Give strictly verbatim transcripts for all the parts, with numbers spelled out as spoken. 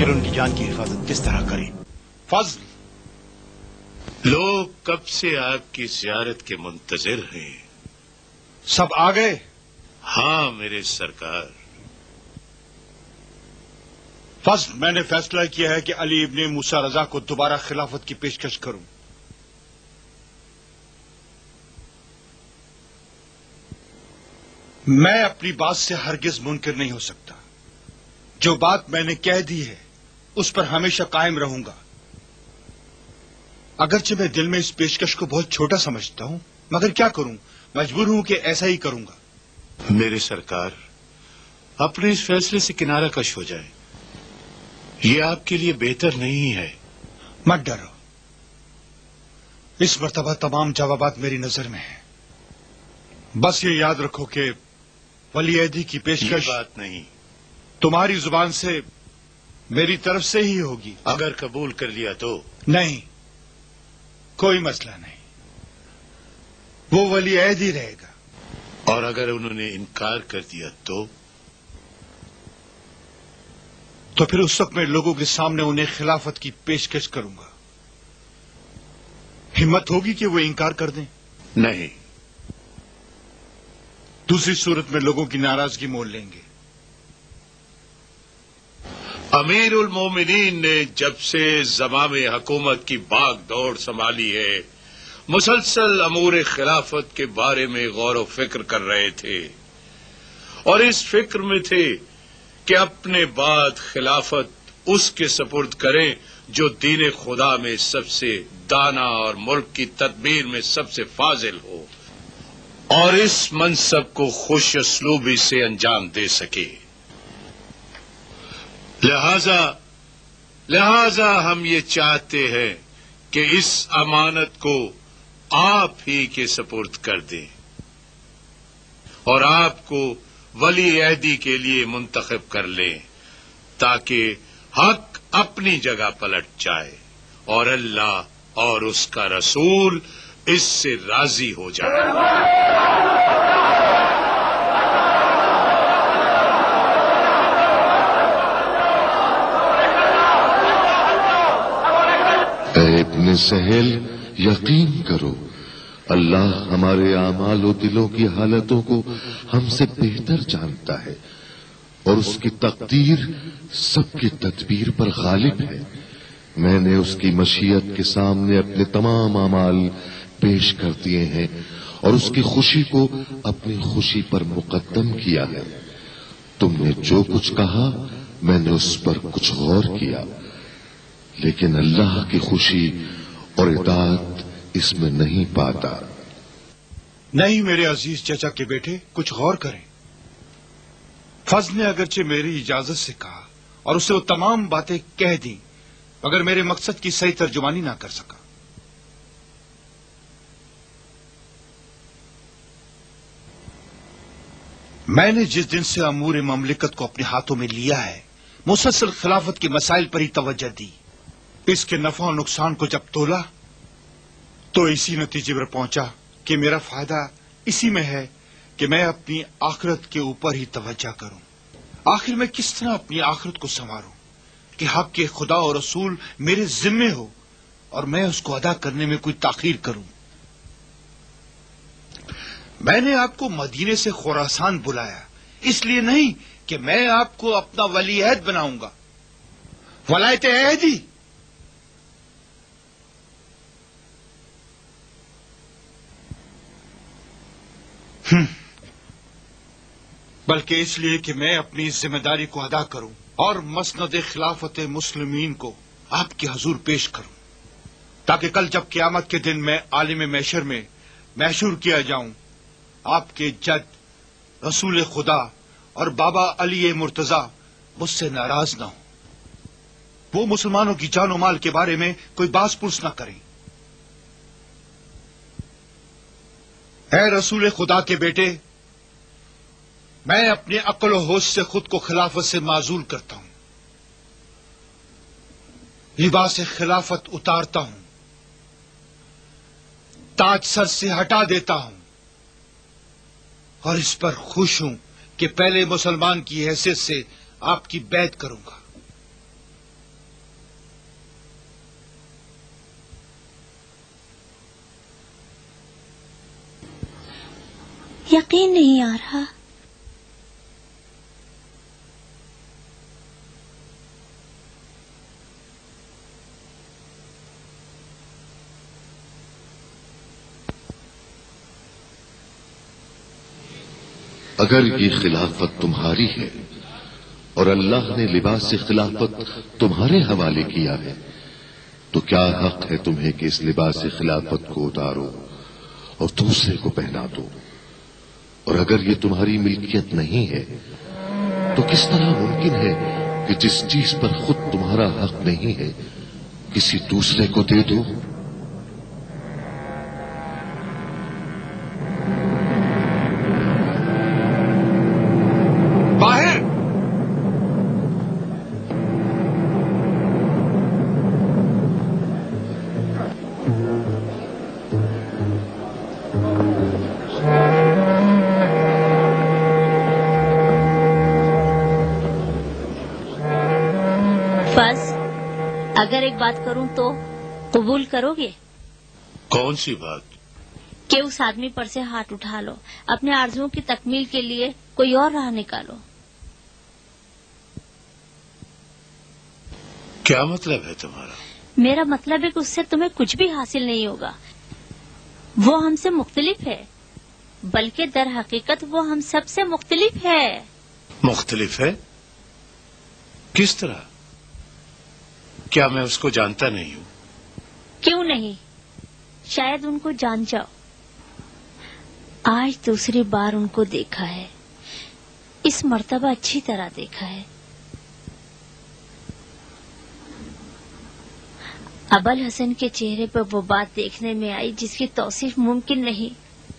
آخر ان کی جان کی حفاظت کس طرح کریں؟ فضل، لوگ کب سے آپ کی زیارت کے منتظر ہیں. سب آ گئے؟ ہاں میرے سرکار. فضل، میں نے فیصلہ کیا ہے کہ علی ابن موسیٰ رضا کو دوبارہ خلافت کی پیشکش کروں. میں اپنی بات سے ہرگز منکر نہیں ہو سکتا. جو بات میں نے کہہ دی ہے اس پر ہمیشہ قائم رہوں گا. اگرچہ میں دل میں اس پیشکش کو بہت چھوٹا سمجھتا ہوں، مگر کیا کروں، مجبور ہوں کہ ایسا ہی کروں گا. میرے سرکار، اپنے اس فیصلے سے کنارہ کش ہو جائے. یہ آپ کے لیے بہتر نہیں ہے. مت ڈرو، اس مرتبہ تمام جوابات میری نظر میں ہیں. بس یہ یاد رکھو کہ ولی عہدی کی پیشکش بات نہیں، تمہاری زبان سے میری طرف سے ہی ہوگی. اگر قبول کر لیا تو؟ نہیں، کوئی مسئلہ نہیں، وہ ولی عہد ہی رہے گا. اور اگر انہوں نے انکار کر دیا تو؟ تو پھر اس وقت میں لوگوں کے سامنے انہیں خلافت کی پیشکش کروں گا. ہمت ہوگی کہ وہ انکار کر دیں؟ نہیں. دوسری صورت میں لوگوں کی ناراضگی مول لیں گے. امیر المومنین نے جب سے زمام حکومت کی باغ دوڑ سنبھالی ہے، مسلسل امور خلافت کے بارے میں غور و فکر کر رہے تھے، اور اس فکر میں تھے کہ اپنے بعد خلافت اس کے سپرد کریں جو دین خدا میں سب سے دانا اور ملک کی تدبیر میں سب سے فاضل ہو، اور اس منصب کو خوش اسلوبی سے انجام دے سکے. لہذا لہذا ہم یہ چاہتے ہیں کہ اس امانت کو آپ ہی کے سپرد کر دیں اور آپ کو ولی عہدی کے لیے منتخب کر لیں، تاکہ حق اپنی جگہ پلٹ جائے اور اللہ اور اس کا رسول اس سے راضی ہو جائے. اے ابن سہیل، یقین کرو اللہ ہمارے اعمال و دلوں کی حالتوں کو ہم سے بہتر جانتا ہے، اور اس کی تقدیر سب کی تدبیر پر غالب ہے. میں نے اس کی مشیت کے سامنے اپنے تمام اعمال پیش کر دیے ہیں اور اس کی خوشی کو اپنی خوشی پر مقدم کیا ہے. تم نے جو کچھ کہا میں نے اس پر کچھ غور کیا، لیکن اللہ کی خوشی اور اطاعت اس میں نہیں پاتا. نہیں میرے عزیز چچا کے بیٹے، کچھ غور کریں. فضل نے اگرچہ میری اجازت سے کہا اور اسے وہ تمام باتیں کہہ دیں، مگر میرے مقصد کی صحیح ترجمانی نہ کر سکا. میں نے جس دن سے امور مملکت کو اپنے ہاتھوں میں لیا ہے، مسلسل خلافت کے مسائل پر ہی توجہ دی. اس کے نفع و نقصان کو جب تولا تو اسی نتیجے پر پہنچا کہ میرا فائدہ اسی میں ہے کہ میں اپنی آخرت کے اوپر ہی توجہ کروں. آخر میں کس طرح اپنی آخرت کو سنواروں کہ حق کے خدا اور رسول میرے ذمے ہو اور میں اس کو ادا کرنے میں کوئی تاخیر کروں. میں نے آپ کو مدینے سے خراسان بلایا اس لیے نہیں کہ میں آپ کو اپنا ولی عہد بناؤں گا. ولایت عہدی بلکہ اس لیے کہ میں اپنی ذمہ داری کو ادا کروں اور مسند خلافت مسلمین کو آپ کے حضور پیش کروں، تاکہ کل جب قیامت کے دن میں عالم محشر میں محشور کیا جاؤں، آپ کے جد رسول خدا اور بابا علی مرتضی مجھ سے ناراض نہ ہوں، وہ مسلمانوں کی جان و مال کے بارے میں کوئی باز پرس نہ کریں. اے رسول خدا کے بیٹے، میں اپنے عقل و ہوش سے خود کو خلافت سے معزول کرتا ہوں، لباس خلافت اتارتا ہوں، تاج سر سے ہٹا دیتا ہوں، اور اس پر خوش ہوں کہ پہلے مسلمان کی حیثیت سے آپ کی بیعت کروں گا. یقین نہیں آ رہا. اگر یہ خلافت تمہاری ہے اور اللہ نے لباس خلافت تمہارے حوالے کیا ہے تو کیا حق ہے تمہیں کہ اس لباس خلافت کو اتارو اور دوسرے کو پہنا دو؟ اور اگر یہ تمہاری ملکیت نہیں ہے تو کس طرح ممکن ہے کہ جس چیز پر خود تمہارا حق نہیں ہے کسی دوسرے کو دے دو؟ باہر فاز، اگر ایک بات کروں تو قبول کرو گے؟ کون سی بات؟ کہ اس آدمی پر سے ہاتھ اٹھا لو، اپنے آرزوؤں کی تکمیل کے لیے کوئی اور راہ نکالو. کیا مطلب ہے تمہارا؟ میرا مطلب ہے کہ اس سے تمہیں کچھ بھی حاصل نہیں ہوگا. وہ ہم سے مختلف ہے، بلکہ در حقیقت وہ ہم سب سے مختلف ہے. مختلف ہے؟ کس طرح؟ کیا میں اس کو جانتا نہیں ہوں؟ کیوں نہیں؟ شاید ان کو جان جاؤ. آج دوسری بار ان کو دیکھا ہے، اس مرتبہ اچھی طرح دیکھا ہے. ابوالحسن کے چہرے پر وہ بات دیکھنے میں آئی جس کی توصیف ممکن نہیں.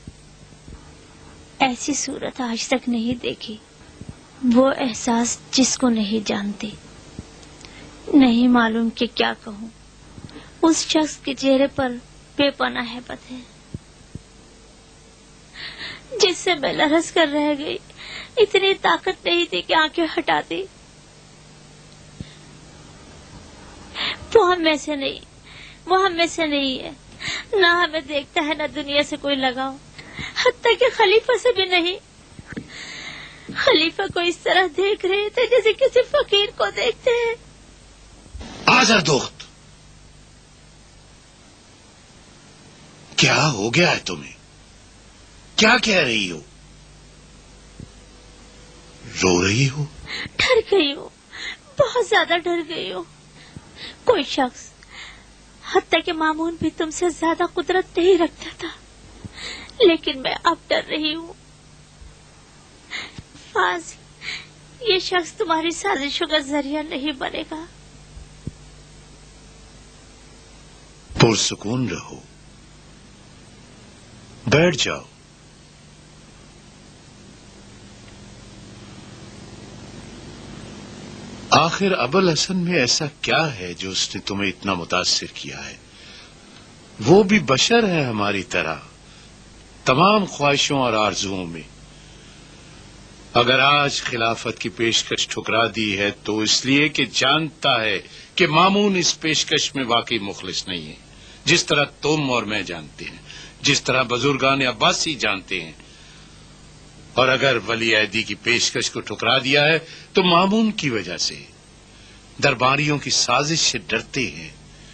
ایسی صورت آج تک نہیں دیکھی. وہ احساس جس کو نہیں جانتی. نہیں معلوم کہ کیا کہوں. اس شخص کے چہرے پر بے پناہ ہیبت ہے جس سے میں لرز کر رہ گئی. اتنی طاقت نہیں تھی کہ آنکھیں ہٹا دی. وہ ہم میں سے نہیں، وہ ہم میں سے نہیں ہے. نہ ہمیں دیکھتا ہے، نہ دنیا سے کوئی لگاؤ، حتیٰ کہ خلیفہ سے بھی نہیں. خلیفہ کو اس طرح دیکھ رہے تھے جیسے کسی فقیر کو دیکھتے ہیں. آزردوخت، کیا ہو گیا ہے تمہیں؟ کیا کہہ رہی ہو؟ رو رہی ہو؟ ڈر گئی ہوں، بہت زیادہ ڈر گئی ہوں. کوئی شخص، حتیٰ کہ مامون بھی تم سے زیادہ قدرت نہیں رکھتا تھا، لیکن میں اب ڈر رہی ہوں. فاز، یہ شخص تمہاری سازشوں کا ذریعہ نہیں بنے گا. پرسکون رہو، بیٹھ جاؤ. آخر ابوالحسن میں ایسا کیا ہے جو اس نے تمہیں اتنا متاثر کیا ہے؟ وہ بھی بشر ہے ہماری طرح، تمام خواہشوں اور آرزوؤں میں. اگر آج خلافت کی پیشکش ٹھکرا دی ہے تو اس لیے کہ جانتا ہے کہ مامون اس پیشکش میں واقعی مخلص نہیں ہے، جس طرح تم اور میں جانتے ہیں، جس طرح بزرگان عباسی جانتے ہیں. اور اگر ولی عہدی کی پیشکش کو ٹھکرا دیا ہے تو مامون کی وجہ سے، درباریوں کی سازش سے ڈرتے ہیں.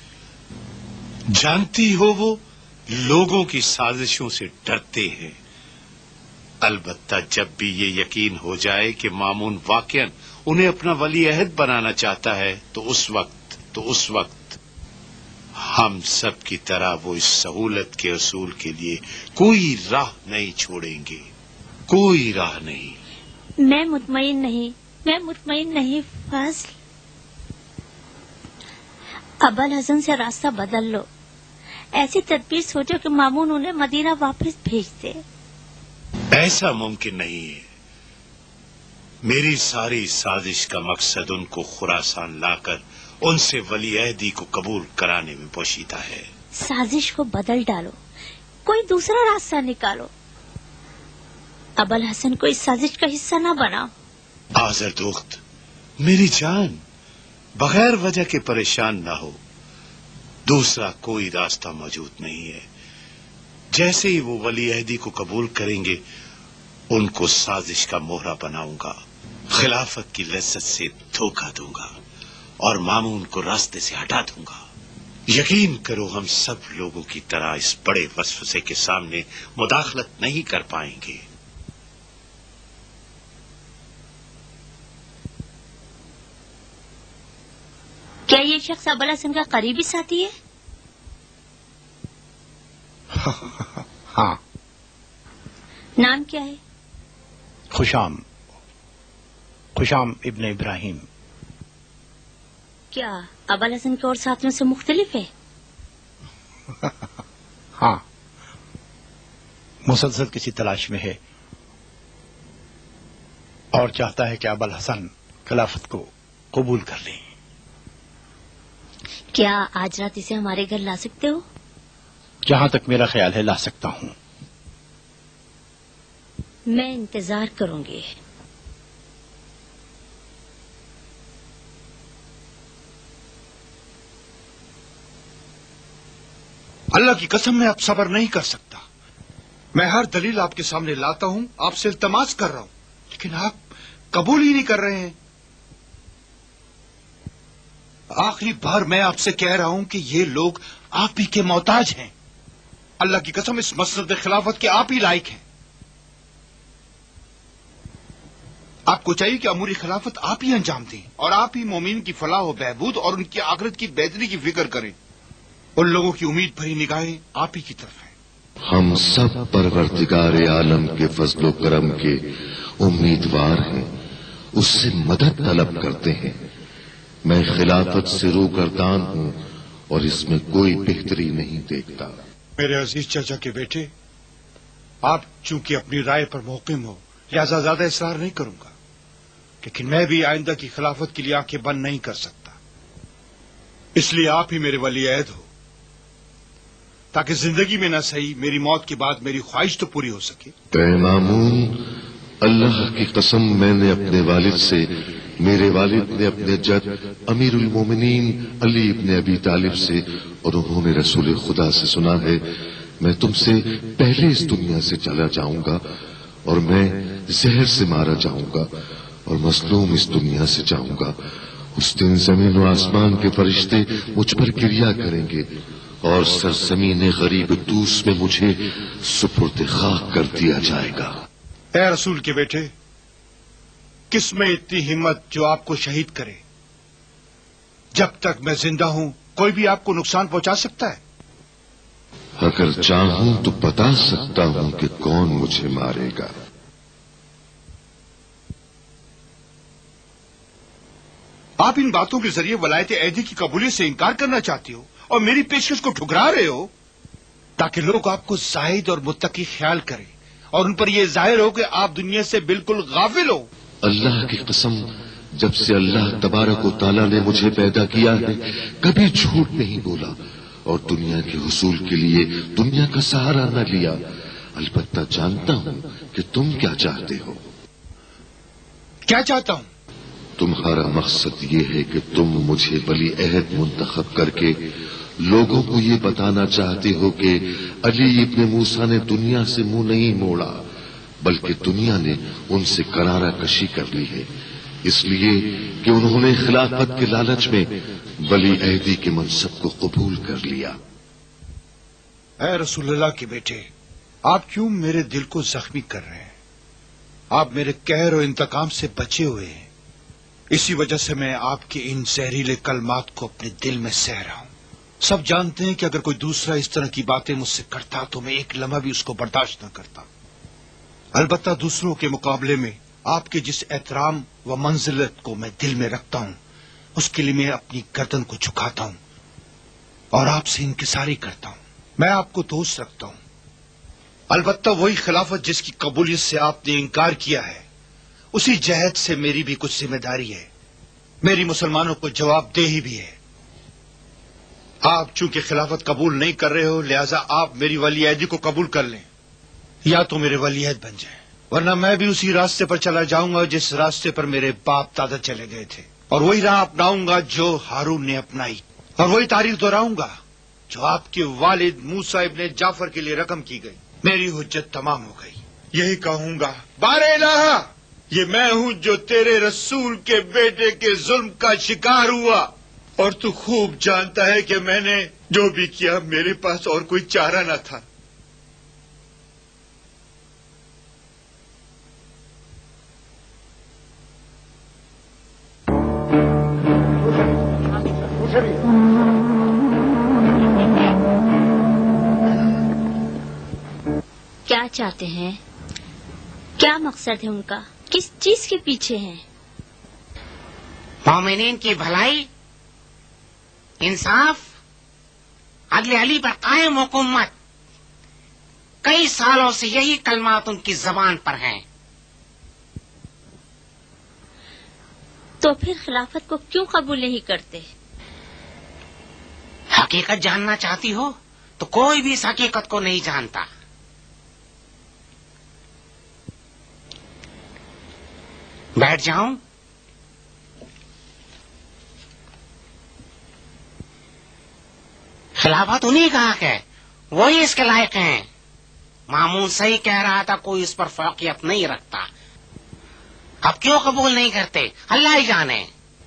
جانتی ہو وہ لوگوں کی سازشوں سے ڈرتے ہیں. البتہ جب بھی یہ یقین ہو جائے کہ مامون واقعا انہیں اپنا ولی عہد بنانا چاہتا ہے تو اس وقت تو اس وقت ہم سب کی طرح وہ اس سہولت کے اصول کے لیے کوئی راہ نہیں چھوڑیں گے، کوئی راہ نہیں. میں مطمئن نہیں، میں مطمئن نہیں فاضل. ابوالحسن سے راستہ بدل لو. ایسی تدبیر سوچو کہ مامون انہیں مدینہ واپس بھیج دے. ایسا ممکن نہیں ہے. میری ساری سازش کا مقصد ان کو خراسان لا کر ان سے ولی عہدی کو قبول کرانے میں پوشیدہ ہے. سازش کو بدل ڈالو، کوئی دوسرا راستہ نکالو. ابوالحسن کو اس سازش کا حصہ نہ بناؤ. آزردوخت، میری جان، بغیر وجہ کے پریشان نہ ہو. دوسرا کوئی راستہ موجود نہیں ہے. جیسے ہی وہ ولی عہدی کو قبول کریں گے ان کو سازش کا موہرا بناؤں گا، خلافت کی لذت سے دھوکہ دوں گا اور مامون کو راستے سے ہٹا دوں گا۔ یقین کرو ہم سب لوگوں کی طرح اس بڑے وسوسے کے سامنے مداخلت نہیں کر پائیں گے۔ کیا یہ شخص ابوالحسن کا قریبی ساتھی ہے؟ ہاں۔ نام کیا ہے؟ خوشام خوشام ابن ابراہیم۔ کیا ابوالحسن کے اور ساتھیوں سے مختلف ہے؟ ہاں، مسلسل کسی تلاش میں ہے اور چاہتا ہے کہ ابوالحسن خلافت کو قبول کر لیں۔ کیا آج رات اسے ہمارے گھر لا سکتے ہو؟ جہاں تک میرا خیال ہے لا سکتا ہوں۔ میں انتظار کروں گی۔ اللہ کی قسم میں اب صبر نہیں کر سکتا۔ میں ہر دلیل آپ کے سامنے لاتا ہوں، آپ سے التماس کر رہا ہوں، لیکن آپ قبول ہی نہیں کر رہے ہیں۔ آخری بار میں آپ سے کہہ رہا ہوں کہ یہ لوگ آپ ہی کے محتاج ہیں۔ اللہ کی قسم اس مسند خلافت کے آپ ہی لائق ہیں۔ آپ کو چاہیے کہ امور خلافت آپ ہی انجام دیں اور آپ ہی مومن کی فلاح و بہبود اور ان کی آخرت کی بہتری کی فکر کریں۔ ان لوگوں کی امید بھری نگاہیں آپ ہی کی طرف ہیں۔ ہم سب پروردگار عالم کے فضل و کرم کے امیدوار ہیں، اس سے مدد طلب کرتے ہیں۔ میں خلافت سے روگردان ہوں اور اس میں کوئی بہتری نہیں دیکھتا۔ میرے عزیز چچا کے بیٹے، آپ چونکہ اپنی رائے پر محکم ہو لہذا زیادہ اصرار نہیں کروں گا، لیکن میں بھی آئندہ کی خلافت کے لیے آنکھیں بند نہیں کر سکتا، اس لیے آپ ہی میرے ولی عہد ہو، تاکہ زندگی میں نہ صحیح میری موت کے بعد میری خواہش تو پوری ہو سکے۔ اے مامون، اللہ کی قسم میں نے اپنے والد سے، میرے والد نے اپنے جد امیر المومنین علی ابن ابی طالب سے اور انہوں نے رسول خدا سے سنا ہے، میں تم سے پہلے اس دنیا سے چلا جاؤں گا اور میں زہر سے مارا جاؤں گا اور مظلوم اس دنیا سے جاؤں گا۔ اس دن زمین و آسمان کے فرشتے مجھ پر کریا کریں گے اور سرزمین غریب دوس میں مجھے سپرد خاک کر دیا جائے گا۔ اے رسول کے بیٹے، کس میں اتنی ہمت جو آپ کو شہید کرے؟ جب تک میں زندہ ہوں کوئی بھی آپ کو نقصان پہنچا سکتا ہے؟ اگر چاہوں تو بتا سکتا ہوں کہ کون مجھے مارے گا۔ آپ ان باتوں کے ذریعے ولایت عہدی کی قبولیت سے انکار کرنا چاہتے ہو اور میری پیشکش کو ٹھکرا رہے ہو تاکہ لوگ آپ کو زاہد اور متقی خیال کریں اور ان پر یہ ظاہر ہو کہ آپ دنیا سے بالکل غافل ہو۔ اللہ کی قسم، جب سے اللہ تبارک و تعالیٰ نے مجھے پیدا کیا ہے کبھی جھوٹ نہیں بولا اور دنیا کے حصول کے لیے دنیا کا سہارا نہ لیا۔ البتہ جانتا ہوں کہ تم کیا چاہتے ہو۔ کیا چاہتا ہوں؟ تمہارا مقصد یہ ہے کہ تم مجھے ولی عہد منتخب کر کے لوگوں کو یہ بتانا چاہتے ہو کہ علی ابن موسیٰ نے دنیا سے منہ نہیں موڑا بلکہ دنیا نے ان سے کرارہ کشی کر لی ہے، اس لیے کہ انہوں نے خلافت کے لالچ میں ولی عہدی کے منصب کو قبول کر لیا۔ اے رسول اللہ کے بیٹے، آپ کیوں میرے دل کو زخمی کر رہے ہیں؟ آپ میرے قہر و انتقام سے بچے ہوئے ہیں، اسی وجہ سے میں آپ کے ان زہریلے کلمات کو اپنے دل میں سہ رہا ہوں۔ سب جانتے ہیں کہ اگر کوئی دوسرا اس طرح کی باتیں مجھ سے کرتا تو میں ایک لمحہ بھی اس کو برداشت نہ کرتا۔ البتہ دوسروں کے مقابلے میں آپ کے جس احترام و منزلت کو میں دل میں رکھتا ہوں اس کے لیے میں اپنی گردن کو جھکاتا ہوں اور آپ سے انکساری کرتا ہوں۔ میں آپ کو دوست رکھتا ہوں، البتہ وہی خلافت جس کی قبولیت سے آپ نے انکار کیا ہے، اسی جہد سے میری بھی کچھ ذمہ داری ہے، میری مسلمانوں کو جواب دہی بھی ہے۔ آپ چونکہ خلافت قبول نہیں کر رہے ہو لہذا آپ میری ولی عہدی کو قبول کر لیں یا تو میرے ولی عہد بن جائیں، ورنہ میں بھی اسی راستے پر چلا جاؤں گا جس راستے پر میرے باپ دادا چلے گئے تھے، اور وہی راہ اپناؤں گا جو ہارون نے اپنائی، اور وہی تاریخ دہراؤں گا جو آپ کے والد موسیٰ ابن جعفر کے لیے رقم کی گئی۔ میری حجت تمام ہو گئی، یہی کہوں گا، بار الہ، یہ میں ہوں جو تیرے رسول کے بیٹے کے ظلم کا شکار ہوا، اور تو خوب جانتا ہے کہ میں نے جو بھی کیا میرے پاس اور کوئی چارہ نہ تھا۔ کیا چاہتے ہیں؟ کیا مقصد ہے ان کا؟ کس چیز کے پیچھے ہیں؟ مومنین کی بھلائی، انصاف، عدل علی پر قائم حکومت، کئی سالوں سے یہی کلمات ان کی زبان پر ہیں۔ تو پھر خلافت کو کیوں قبول نہیں کرتے؟ حقیقت جاننا چاہتی ہو تو کوئی بھی اس حقیقت کو نہیں جانتا۔ بیٹھ جاؤں؟ خلافت انہی کا حق ہے، وہی اس کے لائق ہیں۔ مامون صحیح کہہ رہا تھا، کوئی اس پر فوقیت نہیں رکھتا۔ اب کیوں قبول نہیں کرتے اللہ ہی جانے۔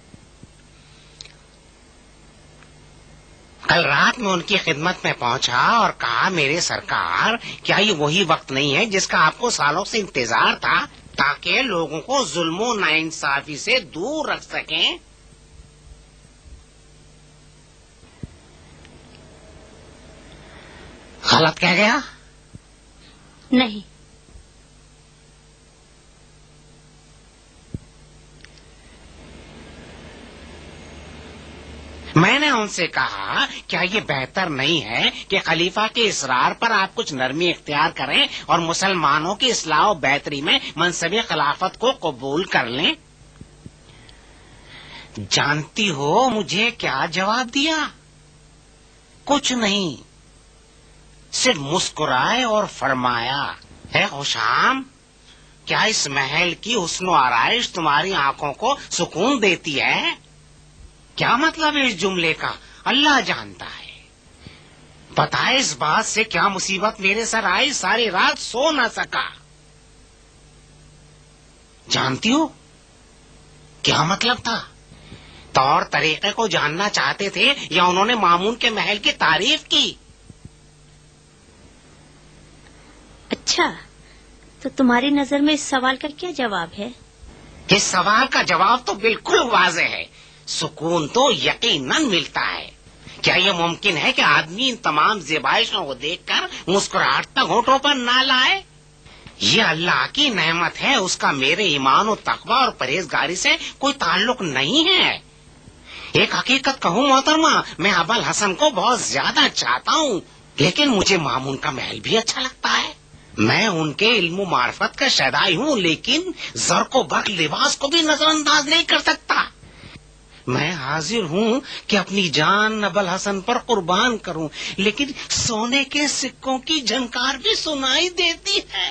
کل رات میں ان کی خدمت میں پہنچا اور کہا، میرے سرکار، کیا یہ وہی وقت نہیں ہے جس کا آپ کو سالوں سے انتظار تھا تاکہ لوگوں کو ظلم و ناانصافی سے دور رکھ سکیں؟ غلط کہہ گیا؟ نہیں، میں نے ان سے کہا، کیا یہ بہتر نہیں ہے کہ خلیفہ کے اصرار پر آپ کچھ نرمی اختیار کریں اور مسلمانوں کی اصلاح و بہتری میں منصب خلافت کو قبول کر لیں؟ جانتی ہو مجھے کیا جواب دیا؟ کچھ نہیں، صرف مسکرائے اور فرمایا، ہے خوشام، کیا اس محل کی حسن و آرائش تمہاری آنکھوں کو سکون دیتی ہے؟ کیا مطلب ہے اس جملے کا؟ اللہ جانتا ہے۔ پتہ ہے اس بات سے کیا مصیبت میرے سر آئی، ساری رات سو نہ سکا۔ جانتی ہو کیا مطلب تھا؟ طور طریقے کو جاننا چاہتے تھے یا انہوں نے مامون کے محل کی تعریف کی؟ اچھا، تو تمہاری نظر میں اس سوال کا کیا جواب ہے؟ اس سوال کا جواب تو بالکل واضح ہے، سکون تو یقیناً ملتا ہے۔ کیا یہ ممکن ہے کہ آدمی ان تمام زیبائشوں کو دیکھ کر مسکراہٹ تک ہونٹوں پر نہ لائے؟ یہ اللہ کی نعمت ہے، اس کا میرے ایمان و تقوی اور پرہیزگاری سے کوئی تعلق نہیں ہے۔ ایک حقیقت کہوں محترمہ، میں ابو الحسن کو بہت زیادہ چاہتا ہوں، لیکن مجھے مامون کا محل بھی اچھا لگتا ہے۔ میں ان کے علم و معرفت کا شیدائی ہوں، لیکن زر کو برق لباس کو بھی نظر انداز نہیں کر سکتا۔ میں حاضر ہوں کہ اپنی جان ابو الحسن پر قربان کروں، لیکن سونے کے سکوں کی جھنکار بھی سنائی دیتی ہے۔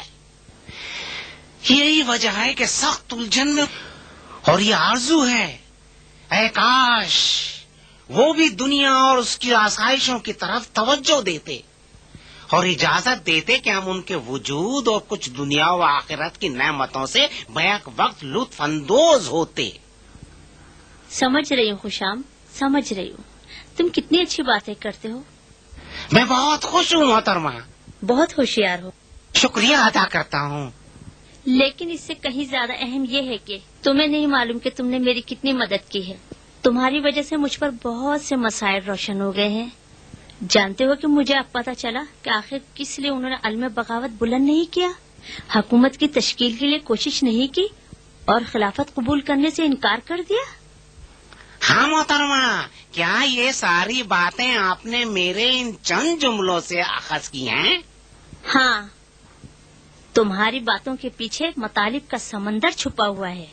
یہی وجہ ہے کہ سخت الجھن میں، اور یہ آرزو ہے، اے کاش وہ بھی دنیا اور اس کی آسائشوں کی طرف توجہ دیتے اور اجازت دیتے کہ ہم ان کے وجود اور کچھ دنیا و آخرت کی نعمتوں سے بیک وقت لطف اندوز ہوتے۔ سمجھ رہی ہوں خوشام، سمجھ رہی ہوں، تم کتنی اچھی باتیں کرتے ہو۔ میں بہت خوش ہوں محترمہ، بہت ہوشیار ہو۔ شکریہ ادا کرتا ہوں۔ لیکن اس سے کہیں زیادہ اہم یہ ہے کہ تمہیں نہیں معلوم کہ تم نے میری کتنی مدد کی ہے۔ تمہاری وجہ سے مجھ پر بہت سے مسائل روشن ہو گئے ہیں۔ جانتے ہو کہ مجھے اب پتہ چلا کہ آخر کس لیے انہوں نے علم بغاوت بلند نہیں کیا، حکومت کی تشکیل کے لیے کوشش نہیں کی اور خلافت قبول کرنے سے انکار کر دیا۔ ہاں محترمہ، کیا یہ ساری باتیں آپ نے میرے ان چند جملوں سے اخذ کی ہیں؟ ہاں، تمہاری باتوں کے پیچھے مطالب کا سمندر چھپا ہوا ہے۔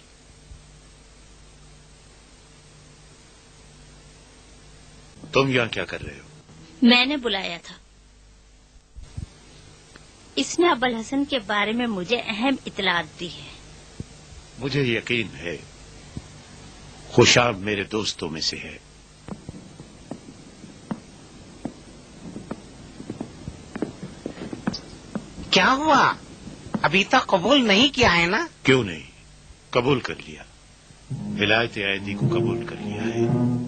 تم یہاں کیا کر رہے ہو؟ میں نے بلایا تھا، اس نے ابو الحسن کے بارے میں مجھے اہم اطلاعات دی ہے۔ مجھے یقین ہے خوشاب میرے دوستوں میں سے ہے۔ کیا ہوا؟ ابھی تک قبول نہیں کیا ہے نا؟ کیوں نہیں؟ قبول کر لیا، ولایت عہدی کو قبول کر لیا ہے۔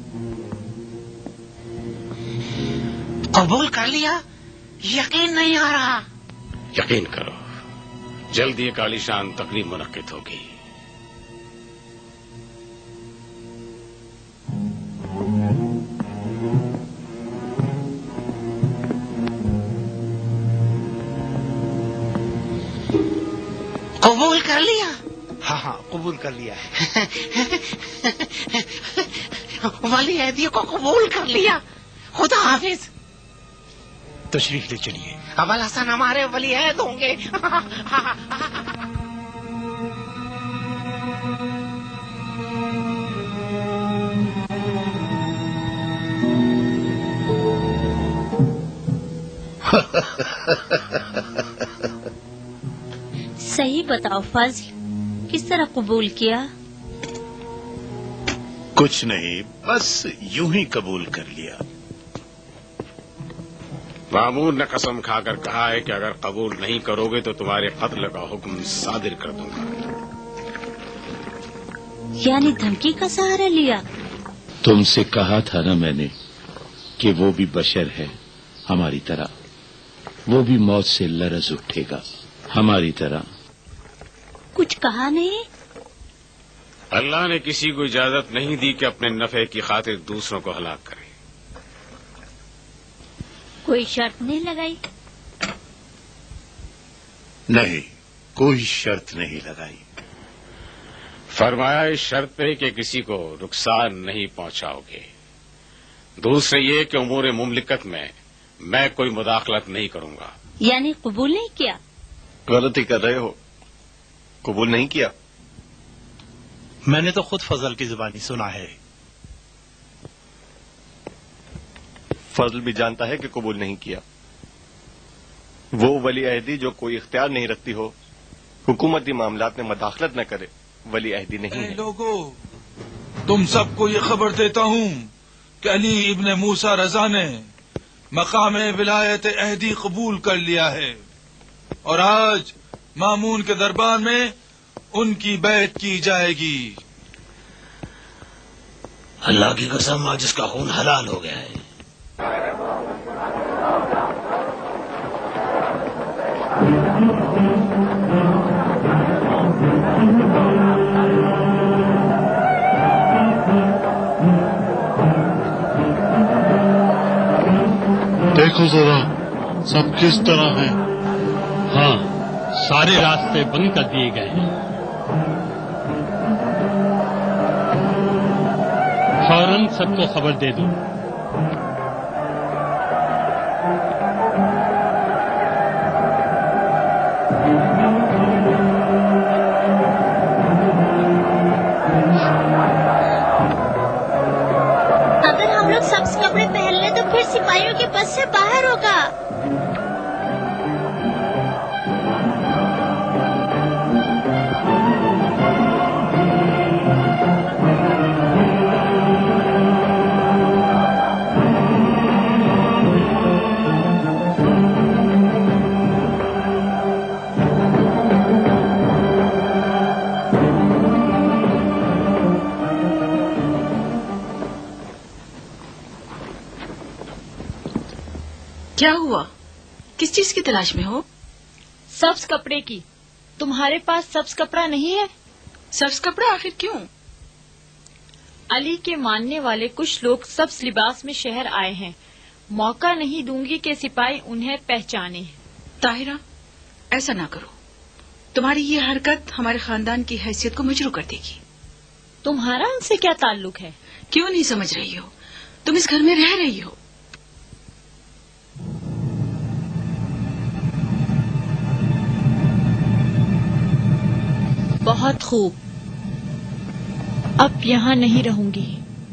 قبول کر لیا؟ یقین نہیں آ رہا۔ یقین کرو، جلد یہ عالی شان تقریب منعقد ہوگی۔ قبول کر لیا؟ ہاں ہاں قبول کر لیا ہے۔ ولی عہدی کو قبول کر لیا۔ خدا حافظ۔ تشریف لے چلیے۔ ابل حسن ہمارے ولی عہد ہوں گے۔ صحیح بتاؤ فضل، کس طرح قبول کیا؟ کچھ نہیں، بس یوں ہی قبول کر لیا۔ مامون نے قسم کھا کر کہا ہے کہ اگر قبول نہیں کرو گے تو تمہارے قتل کا حکم صادر کر دوں گا۔ یعنی دھمکی کا سہارا لیا؟ تم سے کہا تھا نا میں نے کہ وہ بھی بشر ہے ہماری طرح، وہ بھی موت سے لرز اٹھے گا ہماری طرح۔ کچھ کہا نہیں؟ اللہ نے کسی کو اجازت نہیں دی کہ اپنے نفع کی خاطر دوسروں کو ہلاک کرے۔ کوئی شرط نہیں لگائی؟ نہیں، کوئی شرط نہیں لگائی۔ فرمایا اس شرط پہ کہ کسی کو نقصان نہیں پہنچاؤ گے، دوسرے یہ کہ امور مملکت میں میں کوئی مداخلت نہیں کروں گا۔ یعنی قبول نہیں کیا؟ غلطی کر رہے ہو، قبول نہیں کیا۔ میں نے تو خود فضل کی زبانی سنا ہے۔ فضل بھی جانتا ہے کہ قبول نہیں کیا۔ وہ ولی عہدی جو کوئی اختیار نہیں رکھتی ہو، حکومتی معاملات میں مداخلت نہ کرے، ولی عہدی نہیں ہے۔ لوگو، تم سب کو یہ خبر دیتا ہوں کہ علی ابن موسیٰ رضا نے مقام ولایت عہدی قبول کر لیا ہے، اور آج مامون کے دربار میں ان کی بیعت کی جائے گی۔ اللہ کی قسم، آج اس کا خون حلال ہو گیا ہے۔ دیکھو ذرا سب کس طرح ہیں۔ ہاں، سارے راستے بند کر دیے گئے ہیں۔ فوراً سب کو خبر دے دو۔ اگر ہم لوگ سبز کپڑے پہن لیں تو پھر سپاہیوں کے بس سے باہر ہوگا۔ کیا ہوا؟ کس چیز کی تلاش میں ہو؟ سبز کپڑے کی۔ تمہارے پاس سبز کپڑا نہیں ہے؟ سبز کپڑا آخر کیوں؟ علی کے ماننے والے کچھ لوگ سبز لباس میں شہر آئے ہیں، موقع نہیں دوں گی کہ سپاہی انہیں پہچانے۔ طاہرہ، ایسا نہ کرو، تمہاری یہ حرکت ہمارے خاندان کی حیثیت کو مجروح کر دے گی۔ تمہارا ان سے کیا تعلق ہے؟ کیوں نہیں سمجھ رہی ہو؟ تم اس گھر میں رہ رہی ہو۔ بہت خوب، اب یہاں نہیں رہوں گی۔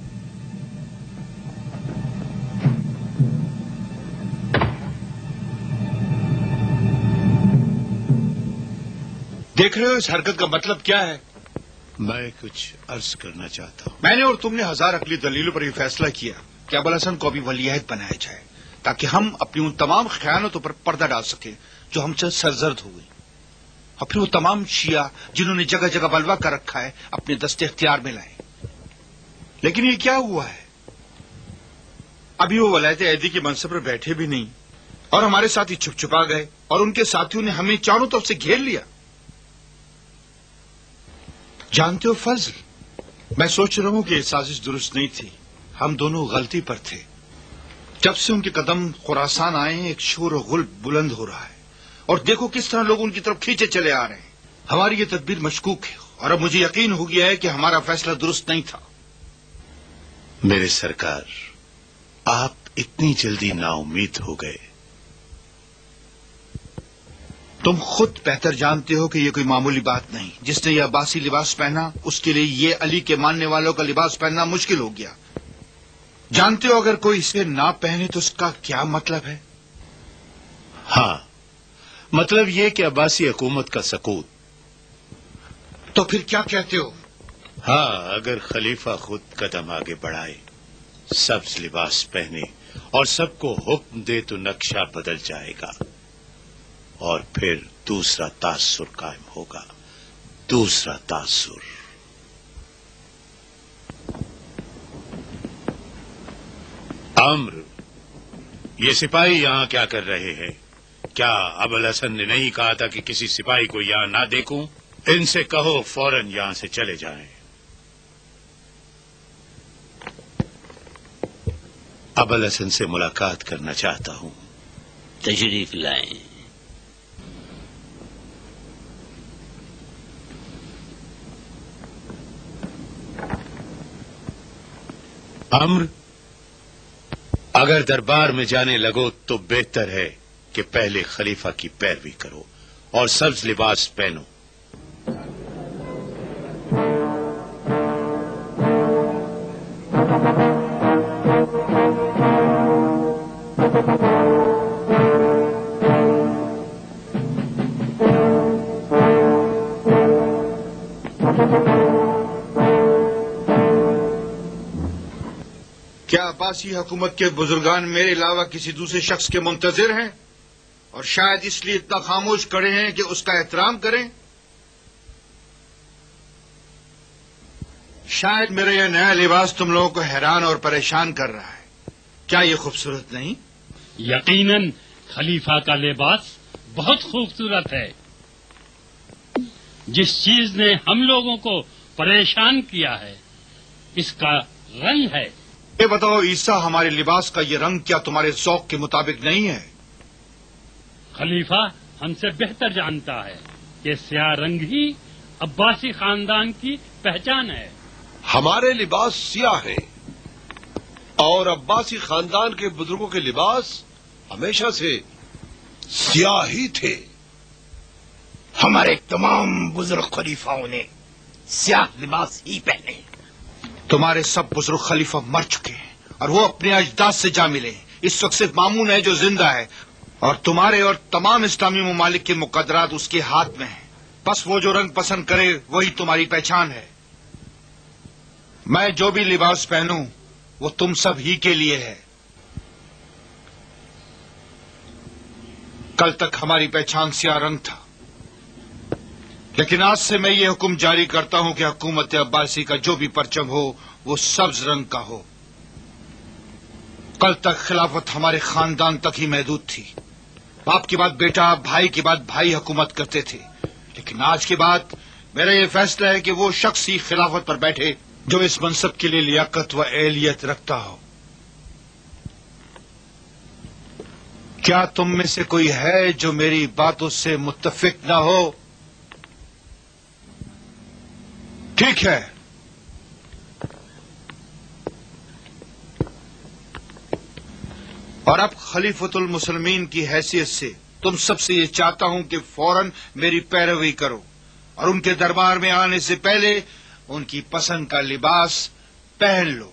دیکھ رہے ہو اس حرکت کا مطلب کیا ہے؟ میں کچھ عرض کرنا چاہتا ہوں۔ میں نے اور تم نے ہزار عقلی دلیلوں پر یہ فیصلہ کیا کہ ابو الحسن کو ابھی ولی عہد بنایا جائے، تاکہ ہم اپنی ان تمام خیانتوں پر پردہ ڈال سکیں جو ہم سے سرزد ہو گئی۔ اور پھر وہ تمام شیعہ جنہوں نے جگہ جگہ بلوا کر رکھا ہے اپنے دستے اختیار میں لائے. لیکن یہ کیا ہوا ہے؟ ابھی وہ ولایت عہدی کے منصب پر بیٹھے بھی نہیں اور ہمارے ساتھ ہی چھپ چھپا گئے اور ان کے ساتھیوں نے ہمیں چاروں طرف سے گھیر لیا. جانتے ہو فضل، میں سوچ رہا ہوں کہ یہ سازش درست نہیں تھی. ہم دونوں غلطی پر تھے. جب سے ان کے قدم خراسان آئے ہیں ایک شور و غل بلند ہو رہا ہے اور دیکھو کس طرح لوگ ان کی طرف کھینچے چلے آ رہے ہیں. ہماری یہ تدبیر مشکوک ہے اور اب مجھے یقین ہو گیا ہے کہ ہمارا فیصلہ درست نہیں تھا. میرے سرکار، آپ اتنی جلدی نا امید ہو گئے. تم خود بہتر جانتے ہو کہ یہ کوئی معمولی بات نہیں. جس نے یہ عباسی لباس پہنا اس کے لیے یہ علی کے ماننے والوں کا لباس پہننا مشکل ہو گیا. جانتے ہو اگر کوئی اسے نہ پہنے تو اس کا کیا مطلب ہے؟ ہاں، مطلب یہ کہ عباسی حکومت کا سقوط. تو پھر کیا کہتے ہو؟ ہاں، اگر خلیفہ خود قدم آگے بڑھائے، سبز لباس پہنے اور سب کو حکم دے تو نقشہ بدل جائے گا اور پھر دوسرا تاثر قائم ہوگا. دوسرا تاثر. عمر، یہ سپاہی یہاں کیا کر رہے ہیں؟ کیا ابوالحسن نے نہیں کہا تھا کہ کسی سپاہی کو یہاں نہ دیکھوں؟ ان سے کہو فوراً یہاں سے چلے جائیں. ابوالحسن سے ملاقات کرنا چاہتا ہوں. تشریف لائیں. عمر، اگر دربار میں جانے لگو تو بہتر ہے کہ پہلے خلیفہ کی پیروی کرو اور سبز لباس پہنو. کیا عباسی حکومت کے بزرگان میرے علاوہ کسی دوسرے شخص کے منتظر ہیں اور شاید اس لیے اتنا خاموش کھڑے ہیں کہ اس کا احترام کریں؟ شاید میرا یہ نیا لباس تم لوگوں کو حیران اور پریشان کر رہا ہے. کیا یہ خوبصورت نہیں؟ یقیناً خلیفہ کا لباس بہت خوبصورت ہے. جس چیز نے ہم لوگوں کو پریشان کیا ہے اس کا رنگ ہے. یہ بتاؤ عیسیٰ، ہمارے لباس کا یہ رنگ کیا تمہارے ذوق کے مطابق نہیں ہے؟ خلیفہ ہم سے بہتر جانتا ہے کہ سیاہ رنگ ہی عباسی خاندان کی پہچان ہے. ہمارے لباس سیاہ ہیں اور عباسی خاندان کے بزرگوں کے لباس ہمیشہ سے سیاہ ہی تھے. ہمارے تمام بزرگ خلیفاؤں نے سیاہ لباس ہی پہنے. تمہارے سب بزرگ خلیفہ مر چکے ہیں اور وہ اپنے اجداد سے جا ملے. اس وقت صرف مامون ہے جو زندہ ہے اور تمہارے اور تمام اسلامی ممالک کے مقدرات اس کے ہاتھ میں ہیں. بس وہ جو رنگ پسند کرے وہی تمہاری پہچان ہے. میں جو بھی لباس پہنوں وہ تم سب ہی کے لیے ہے. کل تک ہماری پہچان سیاہ رنگ تھا، لیکن آج سے میں یہ حکم جاری کرتا ہوں کہ حکومت عباسی کا جو بھی پرچم ہو وہ سبز رنگ کا ہو. کل تک خلافت ہمارے خاندان تک ہی محدود تھی. باپ کے بعد بیٹا، بھائی کے بعد بھائی حکومت کرتے تھے. لیکن آج کے بعد میرا یہ فیصلہ ہے کہ وہ شخص ہی خلافت پر بیٹھے جو اس منصب کے لیے لیاقت و اہلیت رکھتا ہو. کیا تم میں سے کوئی ہے جو میری باتوں سے متفق نہ ہو؟ ٹھیک ہے. اور اب خلیفۃ المسلمین کی حیثیت سے تم سب سے یہ چاہتا ہوں کہ فوراً میری پیروی کرو اور ان کے دربار میں آنے سے پہلے ان کی پسند کا لباس پہن لو.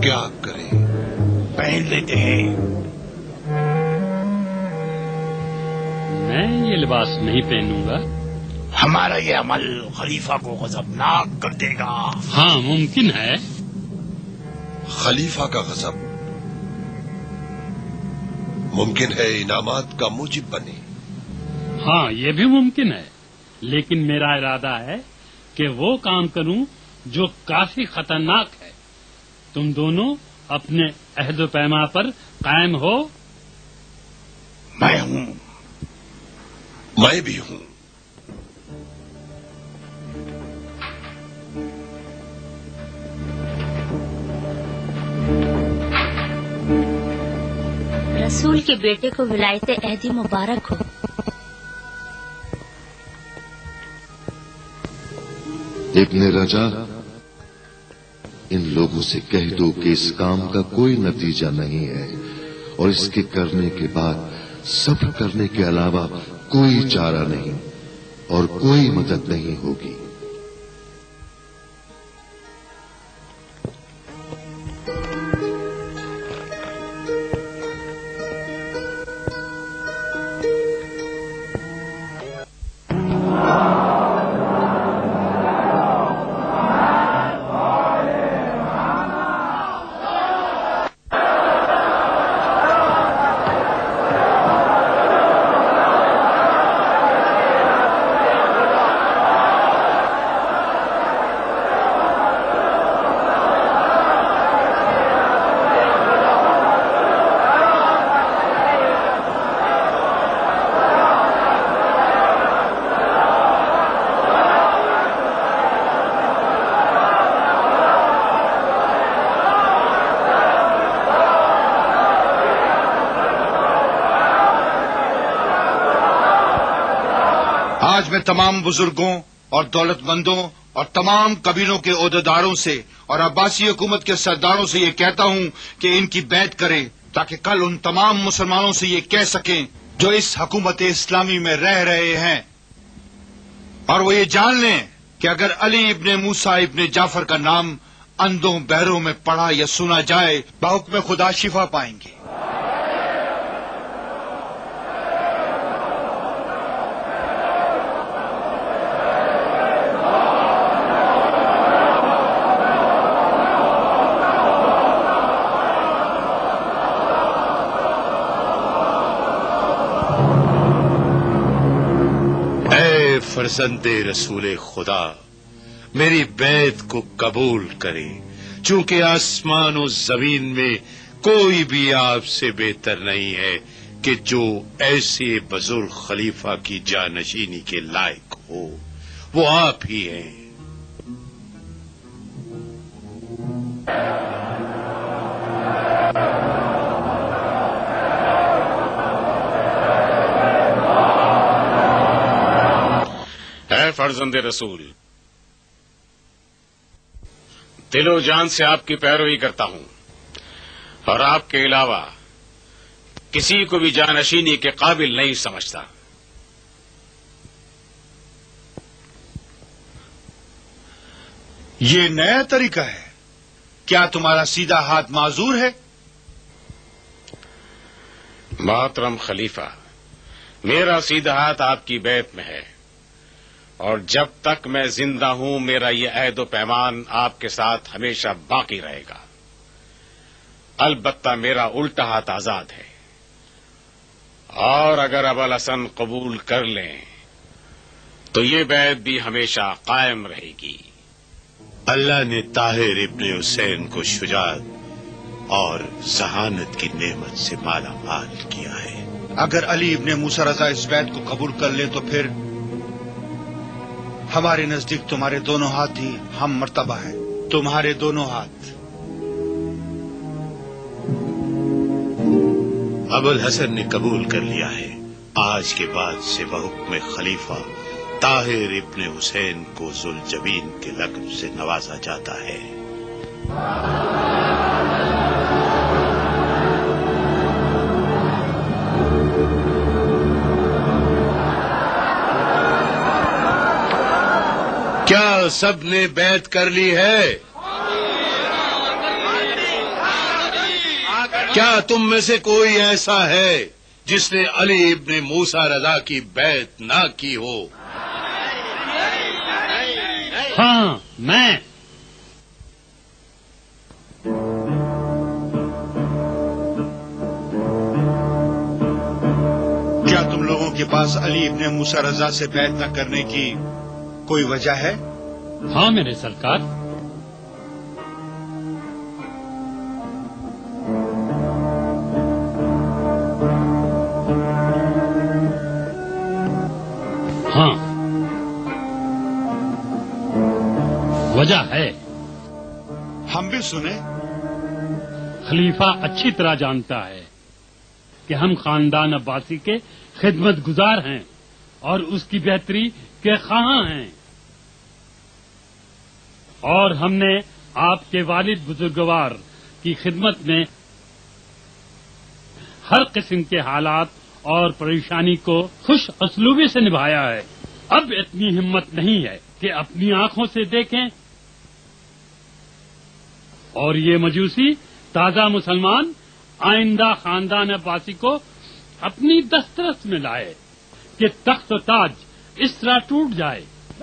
کیا کریں؟ پہن لیتے ہیں۔ میں یہ لباس نہیں پہنوں گا۔ ہمارا یہ عمل خلیفہ کو غضبناک کر دے گا۔ ہاں ممکن ہے۔ خلیفہ کا غضب ممکن ہے انعامات کا موجب بنے۔ ہاں یہ بھی ممکن ہے، لیکن میرا ارادہ ہے کہ وہ کام کروں جو کافی خطرناک ہے۔ تم دونوں اپنے عہد و پیما پر قائم ہو۔ میں ہوں۔ میں بھی ہوں۔ رسول کے بیٹے کو ولایت عہدی مبارک ہو۔ ابن رجا، ان لوگوں سے کہہ دو کہ اس کام کا کوئی نتیجہ نہیں ہے اور اس کے کرنے کے بعد صبر کرنے کے علاوہ کوئی چارہ نہیں اور کوئی مدد نہیں ہوگی۔ آج میں تمام بزرگوں اور دولت مندوں اور تمام قبیلوں کے عہدیداروں سے اور عباسی حکومت کے سرداروں سے یہ کہتا ہوں کہ ان کی بیعت کریں، تاکہ کل ان تمام مسلمانوں سے یہ کہہ سکیں جو اس حکومت اسلامی میں رہ رہے ہیں، اور وہ یہ جان لیں کہ اگر علی ابن موسیٰ ابن جعفر کا نام اندھوں بہروں میں پڑھا یا سنا جائے بحکم خدا شفا پائیں گے۔ فرزند رسول خدا، میری بیعت کو قبول کرے، چونکہ آسمان و زمین میں کوئی بھی آپ سے بہتر نہیں ہے کہ جو ایسے بزرگ خلیفہ کی جانشینی کے لائق ہو، وہ آپ ہی ہیں۔ فرزند رسول، دل و جان سے آپ کی پیروی کرتا ہوں اور آپ کے علاوہ کسی کو بھی جانشینی کے قابل نہیں سمجھتا۔ یہ نیا طریقہ ہے؟ کیا تمہارا سیدھا ہاتھ معذور ہے؟ محترم خلیفہ، میرا سیدھا ہاتھ آپ کی بیعت میں ہے، اور جب تک میں زندہ ہوں میرا یہ عہد و پیمان آپ کے ساتھ ہمیشہ باقی رہے گا۔ البتہ میرا الٹا ہاتھ آزاد ہے، اور اگر ابوالحسن قبول کر لیں تو یہ بیعت بھی ہمیشہ قائم رہے گی۔ اللہ نے طاہر ابن حسین کو شجاعت اور ذہانت کی نعمت سے مالا مال کیا ہے۔ اگر علی ابن موسیٰ رضا اس بیعت کو قبول کر لے تو پھر ہمارے نزدیک تمہارے دونوں ہاتھ ہی ہم مرتبہ ہیں، تمہارے دونوں ہاتھ۔ ابوالحسن نے قبول کر لیا ہے۔ آج کے بعد سے بحکم خلیفہ طاہر ابن حسین کو ذوالجبین کے لقب سے نوازا جاتا ہے۔ کیا سب نے بیعت کر لی ہے؟ کیا تم میں سے کوئی ایسا ہے جس نے علی ابن موسیٰ رضا کی بیعت نہ کی ہو؟ ہاں میں۔ کیا تم لوگوں کے پاس علی ابن موسیٰ رضا سے بیعت نہ کرنے کی کوئی وجہ ہے؟ ہاں میرے سرکار۔ ہاں وجہ ہے۔ ہم بھی سنیں۔ خلیفہ اچھی طرح جانتا ہے کہ ہم خاندان عباسی کے خدمت گزار ہیں اور اس کی بہتری کے خواہاں ہیں، اور ہم نے آپ کے والد بزرگوار کی خدمت میں ہر قسم کے حالات اور پریشانی کو خوش اسلوبی سے نبھایا ہے۔ اب اتنی ہمت نہیں ہے کہ اپنی آنکھوں سے دیکھیں اور یہ مجوسی تازہ مسلمان آئندہ خاندان عباسی کو اپنی دسترس میں لائے کہ تخت و تاج اس طرح ٹوٹ جائے۔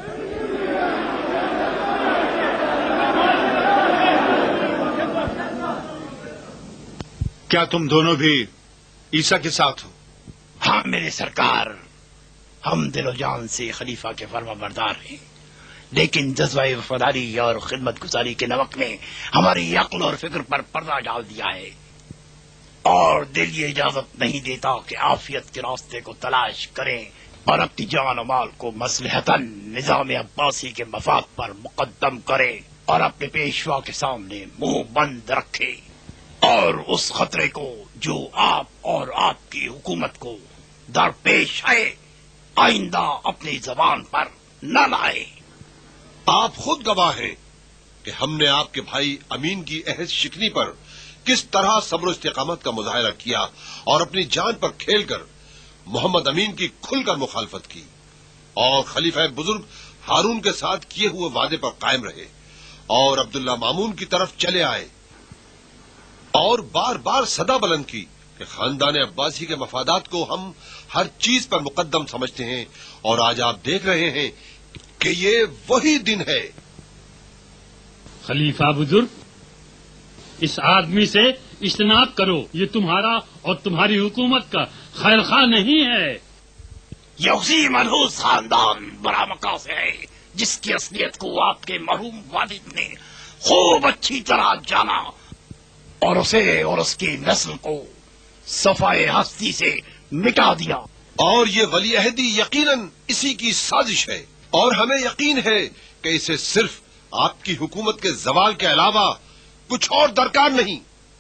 کیا تم دونوں بھی عیسیٰ کے ساتھ ہو؟ ہاں میرے سرکار، ہم دل و جان سے خلیفہ کے فرما بردار ہیں، لیکن جذبہ وفاداری اور خدمت گزاری کے نمک نے ہماری عقل اور فکر پر پردہ ڈال دیا ہے، اور دل یہ اجازت نہیں دیتا کہ عافیت کے راستے کو تلاش کریں اور اپنی جان و مال کو مصلحتاً نظام عباسی کے مفاد پر مقدم کریں اور اپنے پیشوا کے سامنے منہ بند رکھے، اور اس خطرے کو جو آپ اور آپ کی حکومت کو درپیش ہے آئندہ اپنی زبان پر نہ لائے۔ آپ خود گواہ ہیں کہ ہم نے آپ کے بھائی امین کی عہد شکنی پر کس طرح صبر و استقامت کا مظاہرہ کیا اور اپنی جان پر کھیل کر محمد امین کی کھل کر مخالفت کی، اور خلیفہ بزرگ ہارون کے ساتھ کیے ہوئے وعدے پر قائم رہے اور عبداللہ مامون کی طرف چلے آئے، اور بار بار صدا بلند کی کہ خاندان عباسی کے مفادات کو ہم ہر چیز پر مقدم سمجھتے ہیں، اور آج آپ دیکھ رہے ہیں کہ یہ وہی دن ہے۔ خلیفہ بزرگ، اس آدمی سے اجتناب کرو، یہ تمہارا اور تمہاری حکومت کا خیر خواہ نہیں ہے۔ یہ اسی منحوس خاندان برا مکہ سے ہے جس کی اصلیت کو آپ کے مرحوم والد نے خوب اچھی طرح جانا، اور اسے اور اس کی نسل کو صفائے ہستی سے مٹا دیا، اور یہ ولی عہدی یقیناً اسی کی سازش ہے، اور ہمیں یقین ہے کہ اسے صرف آپ کی حکومت کے زوال کے علاوہ کچھ اور درکار نہیں۔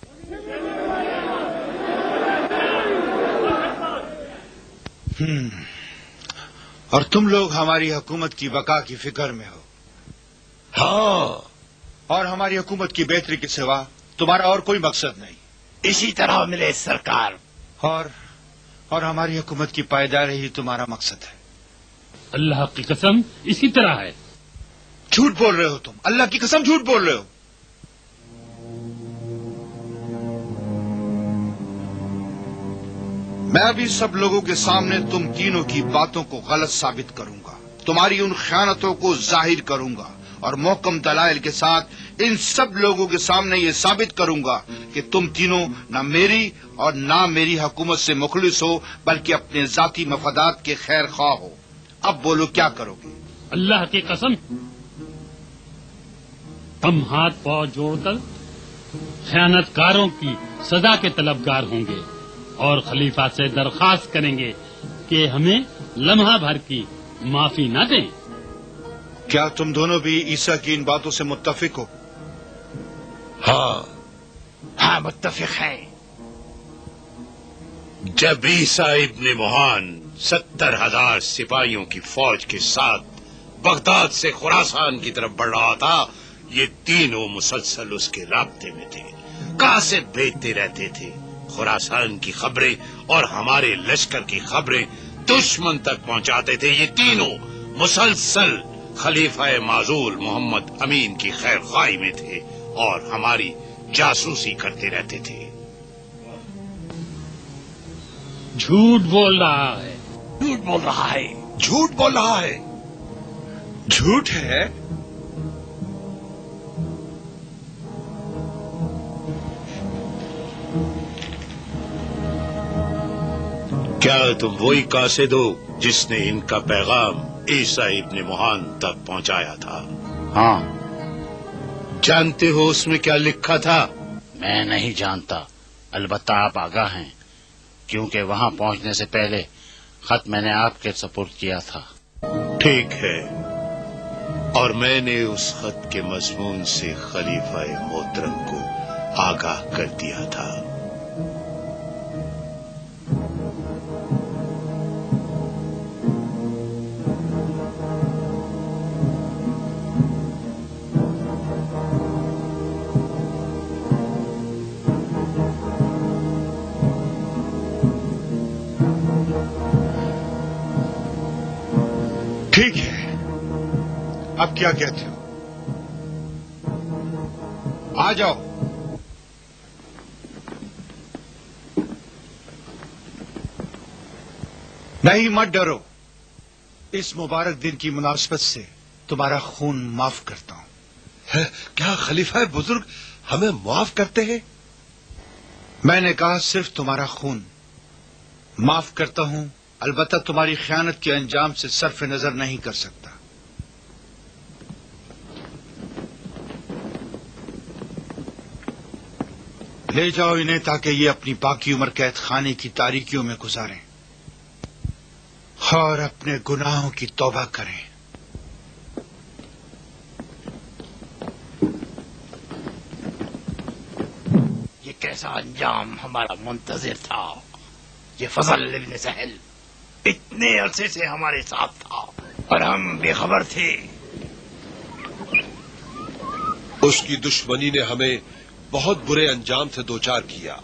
ہم، اور تم لوگ ہماری حکومت کی بقا کی فکر میں ہو۔ ہاں، اور ہماری حکومت کی بہتری کے سوا تمہارا اور کوئی مقصد نہیں۔ اسی طرح ملے سرکار، اور اور ہماری حکومت کی پائیداری ہی تمہارا مقصد ہے۔ اللہ کی قسم اسی طرح ہے۔ جھوٹ بول رہے ہو تم، اللہ کی قسم جھوٹ بول رہے ہو۔ میں ابھی سب لوگوں کے سامنے تم تینوں کی باتوں کو غلط ثابت کروں گا، تمہاری ان خیانتوں کو ظاہر کروں گا، اور محکم دلائل کے ساتھ ان سب لوگوں کے سامنے یہ ثابت کروں گا کہ تم تینوں نہ میری اور نہ میری حکومت سے مخلص ہو، بلکہ اپنے ذاتی مفادات کے خیر خواہ ہو۔ اب بولو کیا کرو گے؟ اللہ کی قسم ہم ہاتھ پاؤں جوڑ کر خیانت کاروں کی سزا کے طلبگار ہوں گے، اور خلیفہ سے درخواست کریں گے کہ ہمیں لمحہ بھر کی معافی نہ دیں۔ کیا تم دونوں بھی عیسیٰ کی ان باتوں سے متفق ہو؟ ہاں ہاں متفق ہیں۔ جب عیسیٰ ابن موہان ستر ہزار سپاہیوں کی فوج کے ساتھ بغداد سے خراسان کی طرف بڑھ رہا تھا، یہ تینوں مسلسل اس کے رابطے میں تھے، کہاں سے بھیجتے رہتے تھے خراسان کی خبریں، اور ہمارے لشکر کی خبریں دشمن تک پہنچاتے تھے۔ یہ تینوں مسلسل خلیفہ معزول محمد امین کی خیر خواہی میں تھے اور ہماری جاسوسی کرتے رہتے تھے۔ جھوٹ بول رہا ہے. جھوٹ بول رہا ہے. جھوٹ بول رہا ہے. جھوٹ ہے؟ کیا تم وہی قاصد ہو جس نے ان کا پیغام عیسیٰ ابن موہان تک پہنچایا تھا؟ ہاں. جانتے ہو اس میں کیا لکھا تھا؟ میں نہیں جانتا، البتہ آپ آگاہ ہیں، کیونکہ وہاں پہنچنے سے پہلے خط میں نے آپ کے سپرد کیا تھا. ٹھیک ہے، اور میں نے اس خط کے مضمون سے خلیفہ محترم کو آگاہ کر دیا تھا. ٹھیک ہے، اب کیا کہتے ہو؟ آ جاؤ. نہیں، مت ڈرو. اس مبارک دن کی مناسبت سے تمہارا خون معاف کرتا ہوں. ہے کیا خلیفہ بزرگ ہمیں معاف کرتے ہیں؟ میں نے کہا صرف تمہارا خون معاف کرتا ہوں، البتہ تمہاری خیانت کے انجام سے صرف نظر نہیں کر سکتا. لے جاؤ انہیں تاکہ یہ اپنی باقی عمر قید خانے کی تاریکیوں میں گزاریں اور اپنے گناہوں کی توبہ کریں. یہ کیسا انجام ہمارا منتظر تھا. یہ فضل ابن سہل اتنے عرصے سے ہمارے ساتھ تھا اور ہم بے خبر تھے. اس کی دشمنی نے ہمیں بہت برے انجام سے دوچار کیا.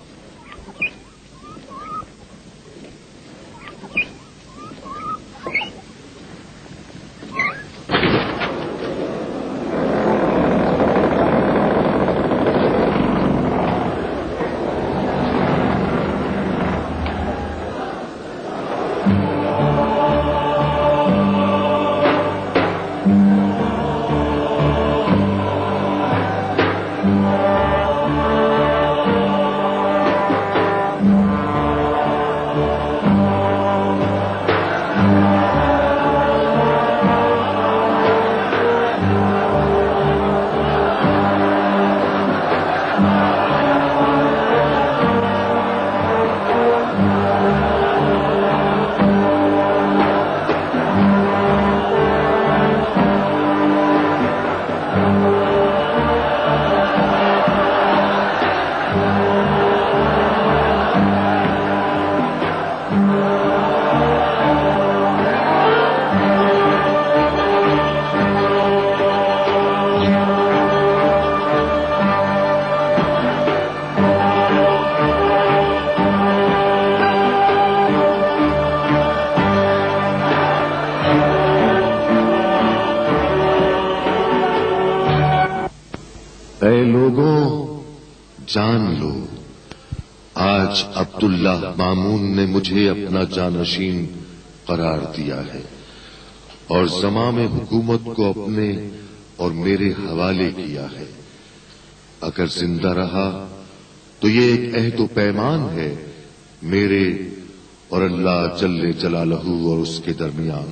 اے لوگوں، جان لو، آج عبداللہ مامون نے مجھے اپنا جانشین قرار دیا ہے اور زمام حکومت کو اپنے اور میرے حوالے کیا ہے. اگر زندہ رہا تو یہ ایک عہد و پیمان ہے میرے اور اللہ جل جلالہ اور اس کے درمیان.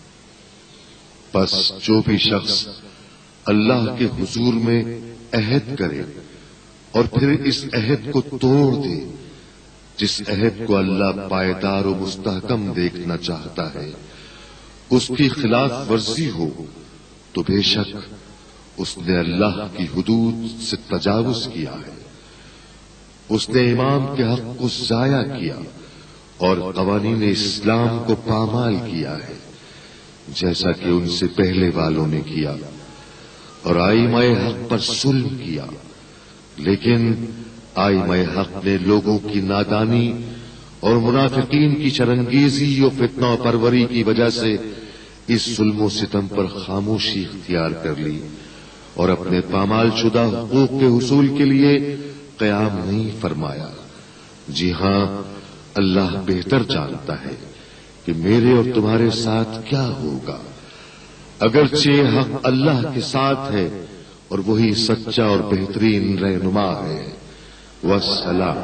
بس جو بھی شخص اللہ کے حضور میں عہد کرے اور پھر اس عہد کو توڑ دے، جس عہد کو اللہ پائیدار و مستحکم دیکھنا چاہتا ہے، اس کی خلاف ورزی ہو تو بے شک اس نے اللہ کی حدود سے تجاوز کیا ہے. اس نے امام کے حق کو ضائع کیا اور قوانین اسلام کو پامال کیا ہے، جیسا کہ ان سے پہلے والوں نے کیا، اور آئمہ حق پر ظلم کیا. لیکن آئمہ حق نے لوگوں کی نادانی اور منافقین کی شرنگیزی و فتنہ پروری کی وجہ سے اس ظلم و ستم پر خاموشی اختیار کر لی اور اپنے پامال شدہ حقوق کے حصول کے لیے قیام نہیں فرمایا. جی ہاں، اللہ بہتر جانتا ہے کہ میرے اور تمہارے ساتھ کیا ہوگا۔ اگرچہ حق اللہ کے ساتھ ہے اور وہی سچا اور بہترین رہنما ہے۔ والسلام۔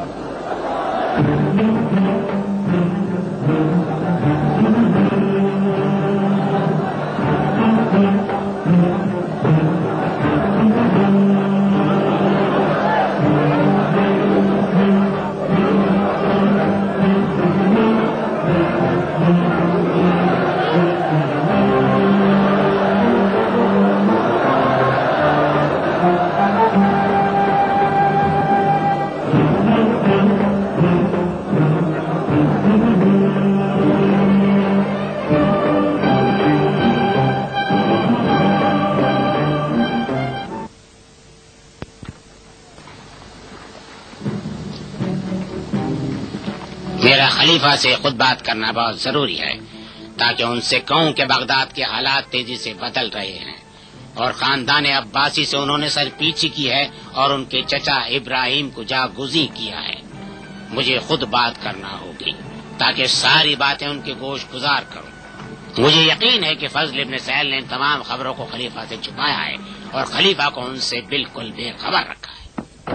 میرا خلیفہ سے خود بات کرنا بہت ضروری ہے تاکہ ان سے کہوں کہ بغداد کے حالات تیزی سے بدل رہے ہیں اور خاندان عباسی سے انہوں نے سر پیچھی کی ہے اور ان کے چچا ابراہیم کو جاگزین کیا ہے۔ مجھے خود بات کرنا ہوگی تاکہ ساری باتیں ان کے گوش گزار کروں۔ مجھے یقین ہے کہ فضل ابن سہل نے ان تمام خبروں کو خلیفہ سے چھپایا ہے اور خلیفہ کو ان سے بالکل بے خبر رکھا ہے۔